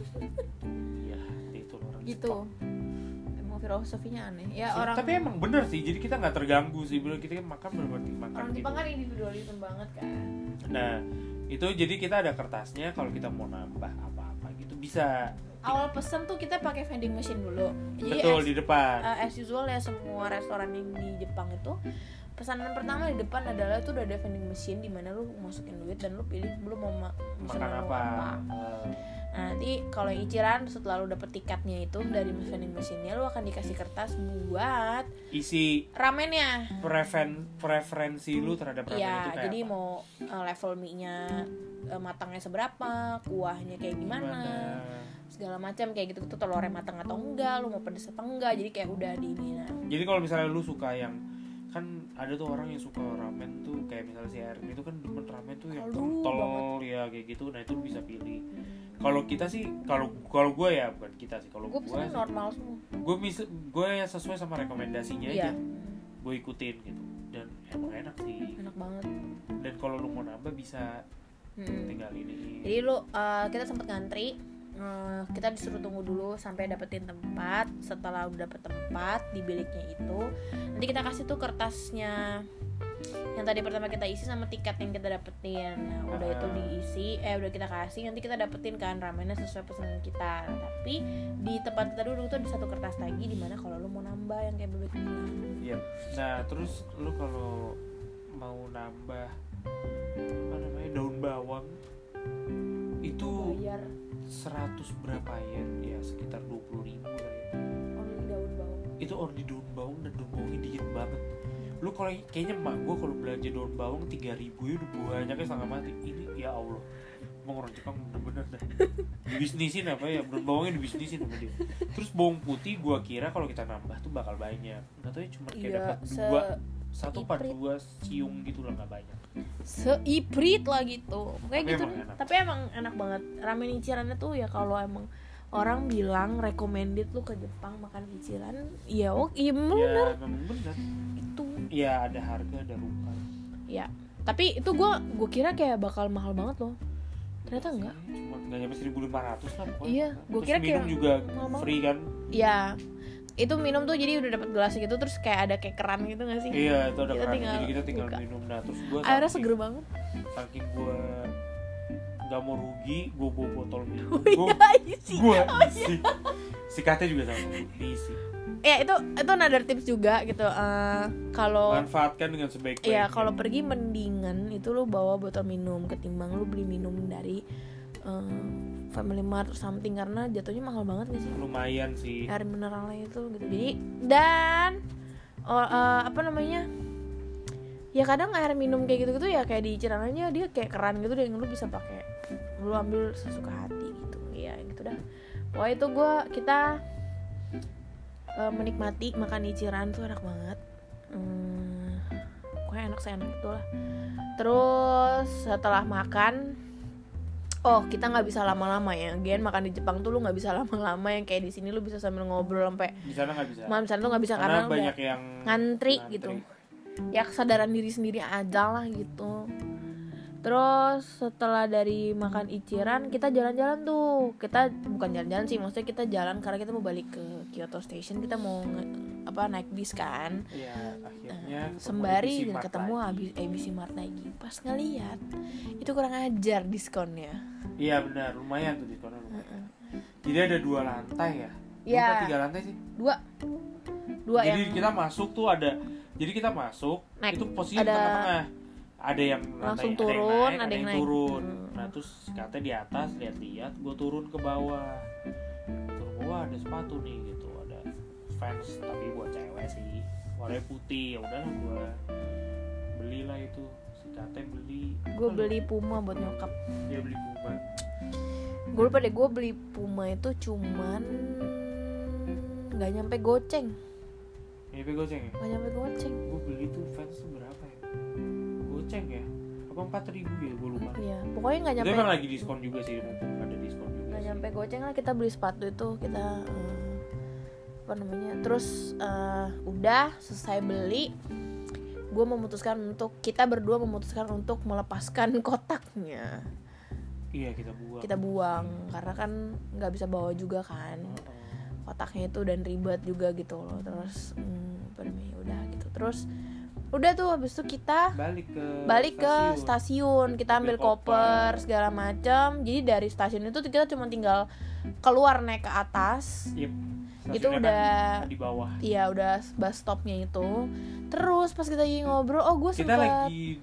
Ya, itu orang Gitu. Jepang. Emang filosofinya aneh. Ya So, orang tapi emang bener sih, jadi kita nggak terganggu sih, bener kita makan berarti makan orang gitu. Jepang kan individualisme banget kan. Nah itu jadi kita ada kertasnya, kalau kita mau nambah apa-apa gitu bisa. Awal pesen tuh kita pakai vending machine dulu. Jadi Betul, as, di depan. uh, as usual ya, semua restoran yang di Jepang itu pesanan pertama di depan adalah itu udah ada vending machine di mana lu masukin duit dan lu pilih lu mau ma- pesan Makan menu apa? apa. Eh, Nah, nanti kalau yang iciran setelah lu dapet tiketnya itu dari vending machine-nya, lu akan dikasih kertas buat isi ramennya. prefen preferensi lu terhadap ramen itu Iya, kayak jadi apa? mau uh, level mie-nya uh, matangnya seberapa, kuahnya kayak gimana, segala macam kayak gitu, gitu telurnya matang atau enggak, lu mau pedes apa enggak, jadi kayak udah di ini. Nah, Jadi kalau misalnya lu suka yang, kan ada tuh orang yang suka ramen tuh kayak misalnya si Erin itu kan demen ramen tuh yang Kaldu kental ya kayak gitu, nah itu bisa pilih. Kalau kita sih, kalau kalau gue ya bukan kita sih, kalau gue gue pesennya normal semua. gue bisa gue ya sesuai sama rekomendasinya Iya, aja, gue ikutin gitu, dan emang enak sih. enak banget. Dan kalau lu mau nambah bisa Mm-mm. tinggal ini. Jadi lu uh, kita sempet ngantri, uh, kita disuruh tunggu dulu sampai dapetin tempat. Setelah udah dapet tempat di biliknya itu, nanti kita kasih tuh kertasnya yang tadi pertama kita isi sama tiket yang kita dapetin. Nah, udah Ah. itu diisi, eh udah kita kasih, nanti kita dapetin kan ramennya sesuai pesanan kita. Nah, tapi di tempat kita dulu tuh ada satu kertas lagi di mana kalau lu mau nambah yang kayak bebek bilang. Iya. Nah terus lu kalau mau nambah apa namanya daun bawang itu Bayar seratus berapa yen, ya sekitar dua puluh ribu lah ya. only daun bawang. Itu ordi daun bawang, dan daun bawangnya dikit banget. Lu kalau kayaknya emak gue kalau belanja daun bawang tiga ribu ya udah banyaknya setengah mati. Ini ya Allah, emang orang Jepang bener-bener dah dibisnisin apa ya, daun bawangnya dibisnisin sama dia. Terus bawang putih gue kira kalau kita nambah tuh bakal banyak, nggak tahu ya cuma kayak Iya, dapat se dua satu empat seiprit. dua siung gitu lah, nggak banyak. seiprit lah gitu kayak Tapi gitu emang deh. enak. Tapi emang enak banget ramen icirannya tuh ya. Kalau emang orang bilang recommended lu ke Jepang makan iciran, ya oke, iya bener Ya memang bener. itu Ya ada harga, ada rupa. ya. Tapi itu gue gue kira kayak bakal mahal banget loh, ternyata enggak. Cuma nggak nyampe seribu lima ratus lah pokoknya. Iya, gua Terus kira minum kayak juga mahal banget. free kan. Ya itu minum tuh jadi udah dapet gelas gitu, terus kayak ada kayak keran gitu nggak sih? Iya, itu ada Kita keran, tinggal jadi kita tinggal buka. minum. Nah terus gue Airnya seger banget. saking gue nggak mau rugi, gue bawa botol minum. Oh Gue iya, isi. gue isi. Sikatnya juga sama, diisi. Ya itu itu another tips juga gitu. Eh, kalau Manfaatkan dengan sebaik-baiknya. Iya, kalau pergi mendingan itu lu bawa botol minum ketimbang lu beli minum dari uh, Family Mart something, karena jatuhnya mahal banget gak sih lumayan sih. air mineralnya itu gitu. Jadi dan oh, uh, apa namanya, ya kadang air minum kayak gitu-gitu ya kayak di Cirananya dia kayak keran gitu deh, yang lu bisa pakai, lu ambil sesuka hati gitu ya gitu dah. Pokoknya itu gue kita uh, menikmati makan di Ciran tuh enak banget. Hmm, pokoknya enak seenak itulah. Terus setelah makan, oh kita nggak bisa lama-lama ya. Gian makan di Jepang tuh lu nggak bisa lama-lama yang kayak di sini lu bisa sambil ngobrol sampai Di sana nggak bisa. malam. Sana tuh nggak bisa Karena karena, banyak udah yang ngantri, gitu. Ya kesadaran diri sendiri aja lah gitu. Terus setelah dari makan Ichiran kita jalan-jalan tuh. Kita bukan jalan-jalan sih, maksudnya kita jalan karena kita mau balik ke Kyoto Station. Kita mau nge- apa naik bis kan. Iya, akhirnya Nah, sembari ketemu A B C Mart ketemu lagi. A B C Mart lagi. Pas ngeliat itu kurang ajar diskonnya. Iya benar, lumayan tuh diskonnya lumayan. Jadi ada dua lantai ya? Iya. Dua apa tiga lantai sih? Dua Dua Jadi yang kita masuk tuh ada, jadi kita masuk Naik. itu posisi Ada- tengah-tengah. Ada yang Langsung lantai- turun, ada yang naik, ada yang naik. turun. Hmm. Nah terus katanya di atas lihat-lihat, gue turun ke bawah. Turun ke bawah ada sepatu nih gitu, ada Vans tapi buat cewek sih, warnanya putih. Ya udahlah gue belilah itu, si katanya beli. gue beli Puma buat nyokap. Dia beli Puma. Gue lupa deh, gue beli Puma itu cuman nggak nyampe goceng, Ini apa goceng ya? nggak nyampe goceng. Gue beli tuh Vans tuh berapa ya? Goceng ya? Apa empat ribu ya? Gue lupa. Iya, pokoknya nggak Itu nyampe, emang lagi diskon juga sih, mumpung ada diskon juga. nggak sih. nyampe goceng lah. Kita beli sepatu itu, kita eh, apa namanya? Terus eh, udah selesai beli, gue memutuskan untuk kita berdua memutuskan untuk melepaskan kotaknya. Iya kita buang. Kita buang karena kan nggak bisa bawa juga kan. Heeh. Kotaknya itu dan ribet juga gitu loh. Terus hmm, apa namanya, udah gitu. Terus udah tuh habis itu kita balik ke balik ke stasiun, kita ambil Ambil koper. koper segala macam. Jadi dari stasiun itu tuh kita cuma tinggal keluar naik ke atas. Yep. Itu Stasiunnya udah- kan di bawah. Iya udah bus stopnya itu. Terus pas kita lagi ngobrol, oh gue Kita sempet lagi,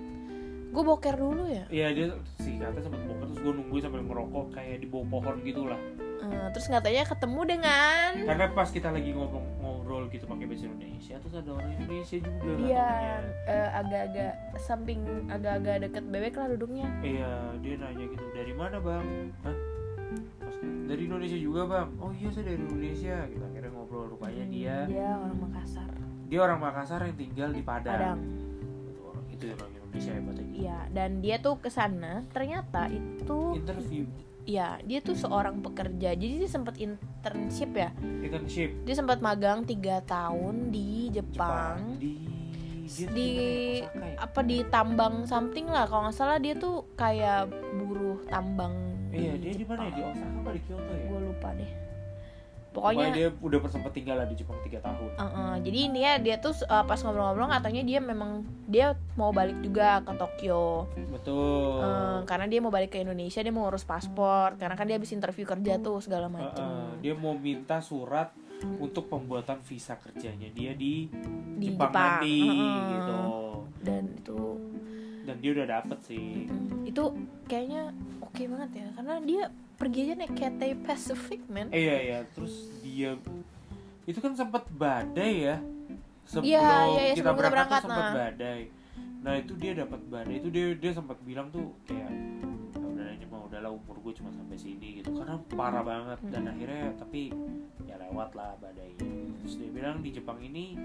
gue boker dulu ya. iya dia si kata sempat boker terus gue nungguin sambil ngerokok kayak di bawah pohon gitulah. Eh, terus katanya ketemu dengan Karena pas kita lagi ngobrol ngobrol gitu pakai bahasa Indonesia terus ada orang Indonesia juga iya katanya. eh, agak-agak samping, agak-agak deket bebek lah duduknya. Iya dia nanya gitu, dari mana bang? Hah? Pas, dari Indonesia juga bang? Oh iya saya dari Indonesia. Kita akhirnya ngobrol, rupanya dia Dia orang Makassar. dia orang Makassar yang tinggal di Padang. Padang. Itu orang itu orang Indonesia hebatnya gitu. Iya, dan dia tuh kesana ternyata itu Interview, ya dia tuh seorang pekerja. Jadi dia sempat internship ya. internship Dia sempat magang tiga tahun di Jepang. di dia Di gimana ya, Osaka ya? apa di tambang something lah kalau nggak salah. Dia tuh kayak buruh tambang. Iya dia di mana ya, di Osaka apa di Kyoto ya? Gue lupa deh. Pokoknya Pokoknya dia udah sempat tinggal lah di Jepang tiga tahun. uh, uh, jadi ini ya dia tuh uh, pas ngobrol-ngobrol katanya dia memang dia mau balik juga ke Tokyo. Betul. Uh, karena dia mau balik ke Indonesia, dia mau urus paspor karena kan dia habis interview kerja tuh segala Uh, macam. uh, dia mau minta surat untuk pembuatan visa kerjanya dia di, Di Jepang, Jepang. nanti Uh-uh. gitu. Dan itu Dan dia udah dapet sih. mm, itu kayaknya oke banget ya karena dia pergi aja naik Cathay Pacific man. Eh iya iya, terus dia itu kan sempat badai ya. Sebelum Iya, iya, iya, kita sebelum kita berangkat, berangkat, tuh sempat nah. badai. Nah, itu dia dapat badai itu dia dia sempat bilang tuh kayak "Ya udah ini mah udahlah umur gue cuma sampai sini gitu." Karena parah banget dan akhirnya tapi ya lewat lah badainya. Terus dia bilang di Jepang ini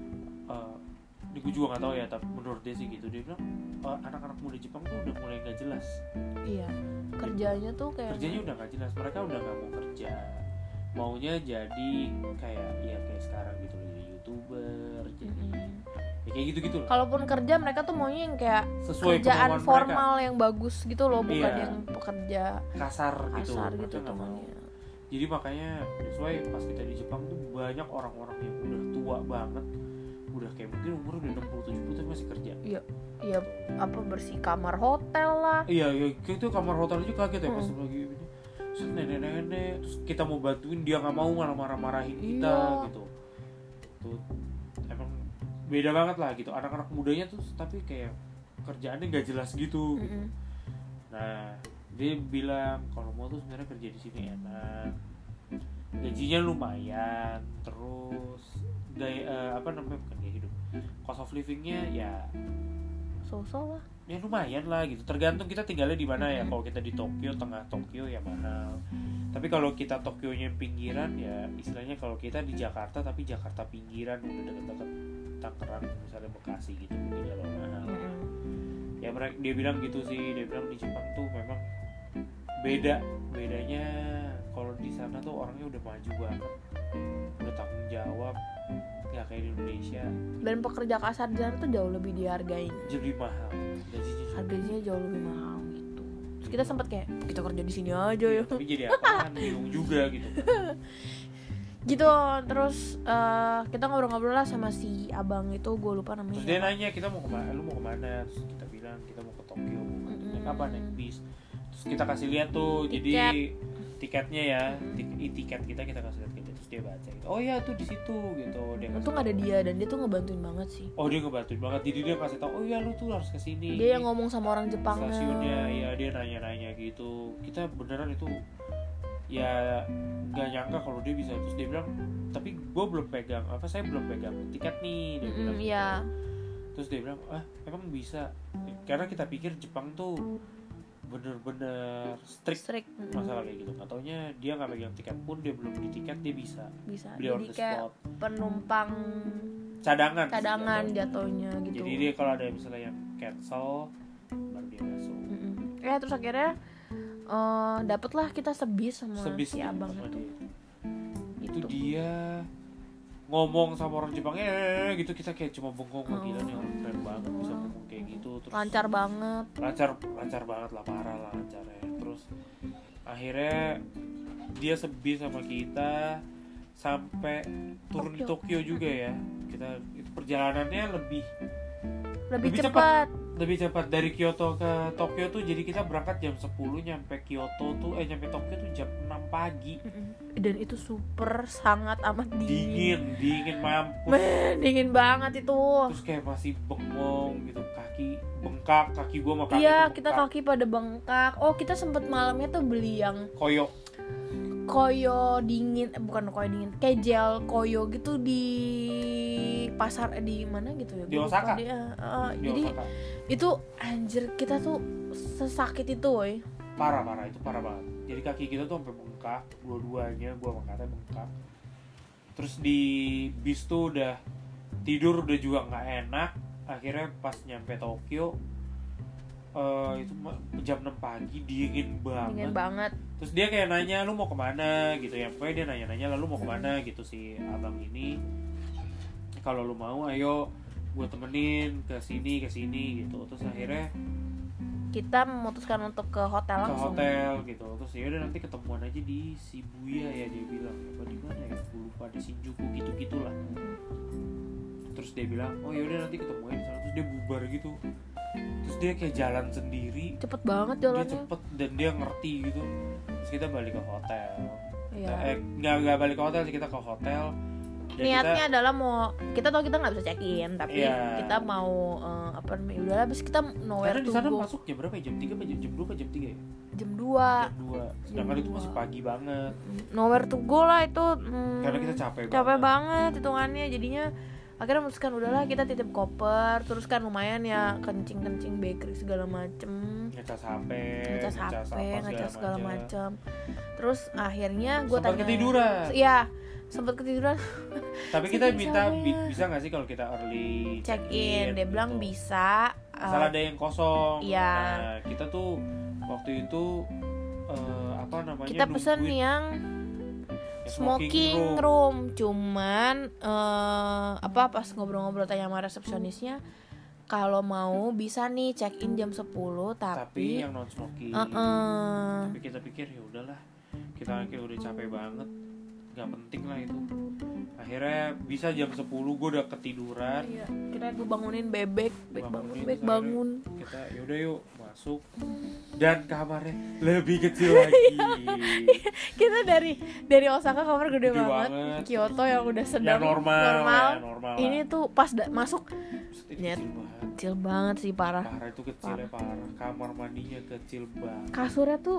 eh gue juga nggak tahu ya, tapi menurut dia sih gitu. Dia bilang "Eh, anak-anak muda Jepang tuh udah mulai nggak jelas. Iya. Kerjanya tuh kayak Kerjanya udah nggak jelas, mereka udah nggak mau kerja, maunya jadi kayak ya kayak sekarang gitu, jadi youtuber, jadi Mm-mm. ya kayak gitu gitu lah, kalaupun kerja mereka tuh maunya yang kayak sesuai kerjaan kemauan formal yang bagus gitu loh, bukan Iya. yang pekerja mereka, kasar gitu, kasar mereka gitu nggak mau. temannya. Jadi makanya sesuai pas kita di Jepang tuh banyak orang-orang yang udah tua banget, udah kayak mungkin umur udah enam puluh tujuh puluh tapi masih kerja. Iya, iya apa bersih kamar hotel lah. Iya, ya kayak itu kamar hotel aja kaget ya pas Hmm. lagi ini. Terus nenek-nenek, terus kita mau bantuin dia nggak mau, malah marah-marahin kita Iya. gitu. Tuh emang beda banget lah gitu. Anak-anak mudanya tuh tapi kayak kerjaannya nggak jelas gitu. gitu. Mm-mm. Nah dia bilang kalau mau tuh sebenarnya kerja di sini enak, gajinya lumayan, terus gaya eh, apa namanya bukan gaya hidup, cost of livingnya ya So-so lah. ya lumayan lah gitu, tergantung kita tinggalnya di mana ya. Mm-hmm. Kalau kita di Tokyo, tengah Tokyo ya mahal, tapi kalau kita Tokyonya pinggiran ya istilahnya kalau kita di Jakarta tapi Jakarta pinggiran udah deket-deket Tangerang misalnya Bekasi gitu mungkin ya lo mahal. Mm-mm. Ya mereka dia bilang gitu sih, dia bilang di Jepang tuh memang beda, bedanya kalau di sana tuh orangnya udah maju banget, udah tanggung jawab, nggak kayak di Indonesia. Dan pekerja kasar di sana tuh jauh lebih dihargain, Jadi mahal gajinya juga. harganya jauh lebih mahal gitu. Terus kita sempat kayak kita kerja di sini aja ya Tapi jadi apaan bingung juga gitu. gitu. Terus uh, kita ngobrol-ngobrol lah sama si abang itu, gue lupa namanya. Terus dia nanya kita mau kemana, lu mau kemana? Terus kita bilang kita mau ke Tokyo. Naik apa? Naik bis. Terus kita kasih lihat tuh, Tiket. jadi tiketnya ya, tik- tiket kita kita kasih lihat gitu. Terus dia baca gitu. Oh ya tuh di situ gitu. Dia kasih Untung tahu. ada dia dan dia tuh ngebantuin banget sih. Oh dia ngebantuin banget. Jadi dia kasih tahu, oh ya lu tuh harus kesini. Dia yang ngomong sama orang Jepangnya. Stasiunnya, ya dia nanya-nanya gitu. Kita beneran itu ya nggak nyangka kalau dia bisa. Terus dia bilang, tapi gue belum pegang apa saya belum pegang tiket nih, dia bilang Mm, gitu. iya. Terus dia bilang, ah emang bisa, karena kita pikir Jepang tuh bener-bener strict Strict. Mm, masalah kayak gitu. Nggak taunya dia nggak pegang tiket pun, dia belum beli tiket dia bisa bisa. beli on Jadi the kayak spot, penumpang cadangan cadangan jatuhnya. jatuhnya gitu. Jadi dia kalau ada misalnya yang cancel baru dia masuk. Mm-mm. Ya terus akhirnya uh, dapatlah kita sebis sama Sebis si gitu abang sama itu. dia. Itu Gitu. dia ngomong sama orang Jepang eh gitu, kita kayak cuma bengong, oh. Gila nih orang keren banget bisa ngomong kayak gitu. Terus Lancar banget. lancar lancar banget lah, parah lah lancarnya. Terus akhirnya dia sebis sama kita sampai turun di Tokyo juga ya. Kita itu perjalanannya lebih Lebih, Lebih cepat. lebih cepat dari Kyoto ke Tokyo tuh. Jadi kita berangkat jam sepuluh, nyampe Kyoto tuh eh nyampe Tokyo tuh jam enam pagi. Mm-mm. Dan itu super sangat amat dingin. Dingin, dingin mampus. Men, dingin banget itu. Terus kayak masih bengong gitu, kaki bengkak, kaki gua sama kaki Iya, tuh kita bengkak. kaki pada bengkak. Oh, kita sempet malamnya tuh beli yang Koyo. koyo dingin, eh, bukan koyo dingin, kayak gel koyo gitu di pasar eh, di mana gitu ya? Di Gua lupa Osaka. deh, eh, eh, Di jadi Osaka. itu anjir kita tuh sesakit itu, woy. Parah parah itu parah banget. Jadi kaki kita tuh sampai bengkak, dua-duanya gua sama Kata bengkak. Terus di bis tuh udah tidur udah juga nggak enak. Akhirnya pas nyampe Tokyo uh, itu jam enam pagi, dingin banget. Dingin banget. Terus dia kayak nanya lu mau kemana gitu ya, pokoknya dia nanya-nanya lalu mau kemana gitu si abang ini. Kalau lu mau ayo gue temenin ke sini ke sini gitu. Terus akhirnya Kita memutuskan untuk ke hotel ke langsung. hotel gitu. Terus ya udah nanti ketemuan aja di Shibuya ya dia bilang. Apa di mana ya? Gue lupa, di Shinjuku gitu-gitulah. Terus dia bilang, "Oh ya udah nanti ketemuan di sana." Terus dia bubar gitu. Terus dia kayak jalan sendiri. Cepet banget Dia jalannya. cepet dan dia ngerti gitu. Terus kita balik ke hotel. Iya. Eh nggak nggak balik ke hotel sih, kita ke hotel. Dan Niatnya kita, adalah mau kita tahu kita nggak bisa check in, tapi Iya. kita mau eh, apa namanya? Udah habis kita nowhere karena di to sana go. masuk jam berapa ya? Jam tiga apa jam, jam dua apa jam tiga ya? Jam dua. Jam dua. Sedangkan itu masih pagi banget. Nowhere to go lah itu. hmm, Karena kita capek capek banget. banget hitungannya, jadinya akhirnya memutuskan udahlah kita titip koper, terus kan lumayan ya kencing-kencing bakery segala macem, Ngecas H P, ngecas H P, apa ngecas segala macam. macem. Terus akhirnya gue Sempat tanya, ketiduran. iya sempet ketiduran. Tapi kita Saking minta capeknya. bi- bisa nggak sih kalau kita early Check in, dia bilang gitu. bisa. uh, Asal ada yang kosong. iya. Nah, kita tuh waktu itu eh, apa namanya? kita pesen nungguin yang ya, smoking room. Cuman eh, apa pas ngobrol-ngobrol tanya sama resepsionisnya, kalau mau bisa nih check in jam sepuluh Tapi tapi, yang non smoking. uh-uh. Tapi kita pikir ya udahlah, kita akhirnya udah capek banget, nggak penting lah itu. Akhirnya bisa jam sepuluh, gue udah ketiduran. Iya, kira gue bangunin bebek, bebek bangun, Bangunin, bebek terus bangun. akhirnya kita yaudah yuk masuk, dan kamarnya lebih kecil lagi. Kita dari dari Osaka kamar gede, Gede banget. banget. Kyoto yang udah sedang Yang normal, normal. ya, normal lah. Ini tuh pas da- masuk Terus itu Nyet. kecil banget. kecil banget sih, parah. Parah itu kecilnya parah. Kamar mandinya kecil banget. Kasurnya tuh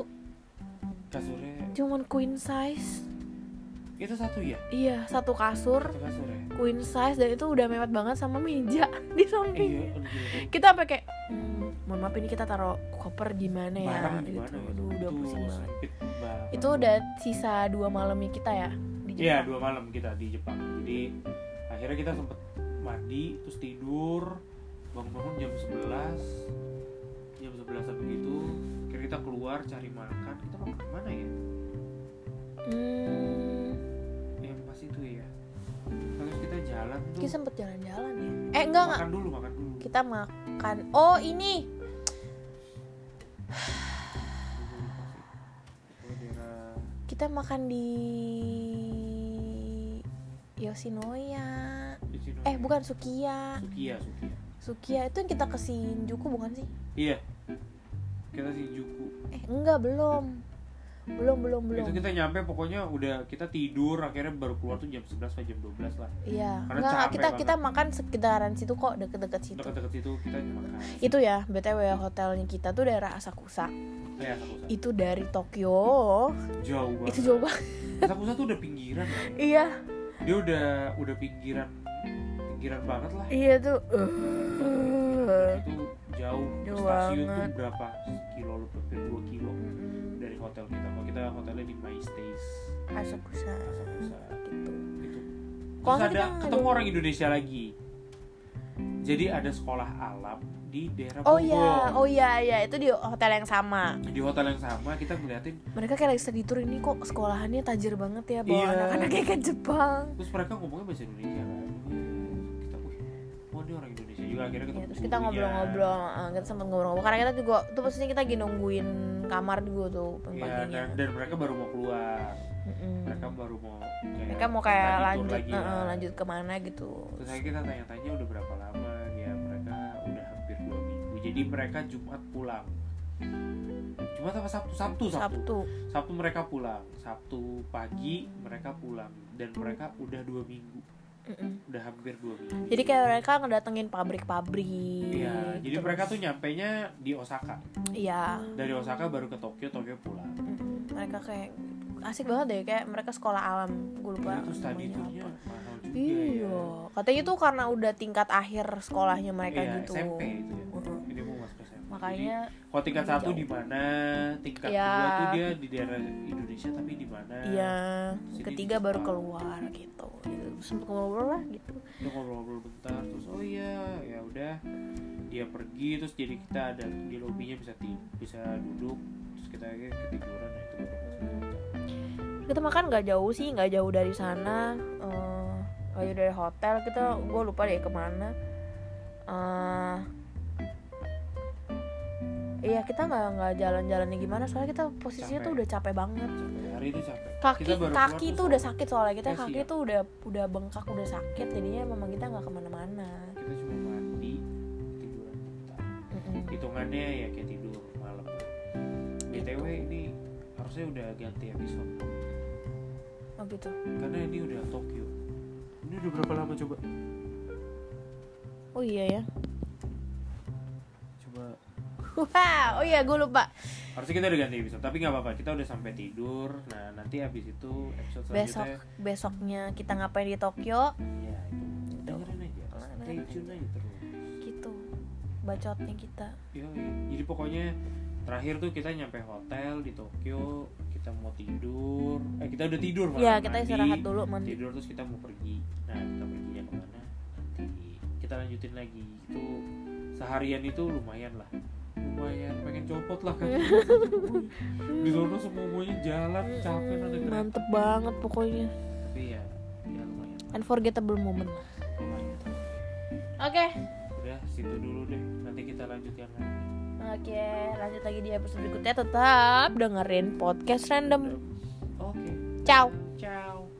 Kasurnya cuman queen size. itu satu ya? Iya, satu kasur Satu kasur ya? queen size, dan itu udah mepet banget sama meja di samping. Iya, aduh, gila. Kita sampai kayak hmm, mohon maaf ini kita taruh koper gimana ya Barang gitu. gimana ya? Aduh, udah Itu pusing banget. sempit banget. Itu udah sisa dua malamnya kita ya di Jepang. Iya, dua malam kita di Jepang. Jadi akhirnya kita sempet mandi, terus tidur, bangun-bangun jam sebelas, jam sebelasan begitu. Akhirnya kita keluar cari makan. Kita makan kemana ya? Hmm, Yang pas itu ya. Terus kita jalan jalan tuh. Kita sempet jalan-jalan ya. Eh enggak enggak. Makan dulu, makan dulu. Kita makan. Oh ini. Kita makan di Yoshinoya. Yoshinoya. Eh bukan Sukiya. Sukiya, Sukiya. Sukiya itu yang kita ke Shinjuku bukan sih? Iya. Kita Shinjuku. Eh enggak belum. Belum belum belum. Itu kita nyampe pokoknya udah kita tidur, akhirnya baru keluar tuh jam sebelas atau jam dua belas lah. Iya. Karena Enggak, capek kita banget. kita makan sekitaran situ kok, deket-deket situ. Dekat-dekat situ kita makan. Itu ya, B T W hotelnya kita tuh daerah Asakusa. Ya, Asakusa. Itu dari Tokyo. Jauh banget. Itu jauh banget. Asakusa tuh udah pinggiran ya. Iya. Dia udah udah pinggiran pinggiran banget lah. Iya tuh. Uh. Itu jauh. Jauh Stasiun banget. tuh berapa kilo, hampir dua kilo Mm-mm. dari hotel kita. Kalau kita hotelnya di My Stays Asakusa. Asakusa. Gitu. Gitu. Kalau Terus kita ada nggak ketemu ada- orang Indonesia lagi. Jadi ada sekolah alam di daerah Oh Bogor. iya, oh iya iya itu di hotel yang sama. Di hotel yang sama kita ngeliatin. Mereka kayak lagi study tour ini kok sekolahannya tajir banget ya bawa Iya. anak-anaknya ke Jepang. Terus mereka ngomongnya bahasa Indonesia kan. Kita wih, oh ini orang Indonesia juga akhirnya ketemu. Ya, terus kita gurunya. ngobrol-ngobrol, uh, kita sempat ngobrol-ngobrol karena kita juga tuh posisinya kita lagi nungguin kamar juga tuh Iya, pagi-paginya. dan, dan mereka baru mau keluar. Mm-mm. Mereka baru mau kayak Mereka mau kayak study tour lanjut lagi uh, lah. lanjut kemana gitu. Terus akhirnya kita tanya-tanya udah berapa lama. Ya mereka udah hampir dua minggu. Jadi mereka Jumat pulang. Jumat apa Sabtu? Sabtu, Sabtu. Sabtu. Sabtu mereka pulang. Sabtu pagi mereka pulang. Dan mereka udah dua minggu. Mm-mm. Udah hampir dua minggu. Jadi kayak mereka ngedatengin pabrik-pabrik. Iya, jadi terus- mereka tuh nyampenya di Osaka. Iya. Dari Osaka baru ke Tokyo, Tokyo pulang. Mm-mm. Mereka kayak asik banget deh kayak mereka sekolah alam. Gue lupa Itu study namanya tournya apa. mahal juga Iya, ya. katanya tuh karena udah tingkat akhir sekolahnya mereka Iya, gitu. S M P itu ya. Mm-mm. Ini mau masuk S M P. Makanya Jadi, kalau tingkat lebih satu jauh. di mana, tingkat Iya. dua tuh dia di daerah Indonesia tapi di mana? iya, Sini ketiga di baru Jepang. keluar gitu. Gitu. Sempet ngobrol lah gitu. Udah ngobrol-ngobrol bentar terus oh iya, ya udah dia pergi terus jadi kita ada di lobinya bisa ti- bisa duduk terus kita kayak ketiduran ya itu baru masuk hotel. Kita makan nggak jauh sih, nggak jauh dari sana. Eh, nggak jauh dari hotel. Kita, gue lupa deh kemana. Eh, iya kita nggak nggak jalan-jalannya gimana soalnya kita posisinya Capek. tuh udah capek banget. Capek, hari itu capek. Kaki Kita baru kaki keluar tuh tuh udah sakit soalnya kita Ya, kaki siap. tuh udah udah bengkak udah sakit jadinya memang kita nggak kemana-mana. Kita cuma mandi tiduran bentar. Mm-mm. Hitungannya ya kayak tidur malam. B T W ini harusnya udah ganti episode Oh gitu. karena ini udah Tokyo. Ini udah berapa lama coba? Oh iya ya. Coba Wah, oh iya gue lupa. harusnya kita udah ganti episode tapi nggak apa-apa kita udah sampai tidur. Nah nanti abis itu episode Besok selanjutnya besoknya kita ngapain di Tokyo ya itu dengerin aja stay tune aja terus. gitu. Bacotnya kita. Yoi. Jadi pokoknya terakhir tuh kita nyampe hotel di Tokyo, kita mau tidur, eh kita udah tidur malah, Ya, kita mandi, istirahat dulu mandi. tidur terus kita mau pergi. Nah kita perginya kemana? Nanti kita lanjutin lagi. Itu seharian itu lumayan lah, lumayan pengen copot lah kan. Di sana semuanya jalan capek ada gerak. Mantep banget pokoknya. Tapi ya, ya lumayan, Unforgettable moment. lumayan. Oke. Udah situ dulu deh. Nanti kita lanjut yang lain. Oke, lanjut lagi di episode berikutnya. Tetap dengerin podcast random. Oke. Ciao. Ciao.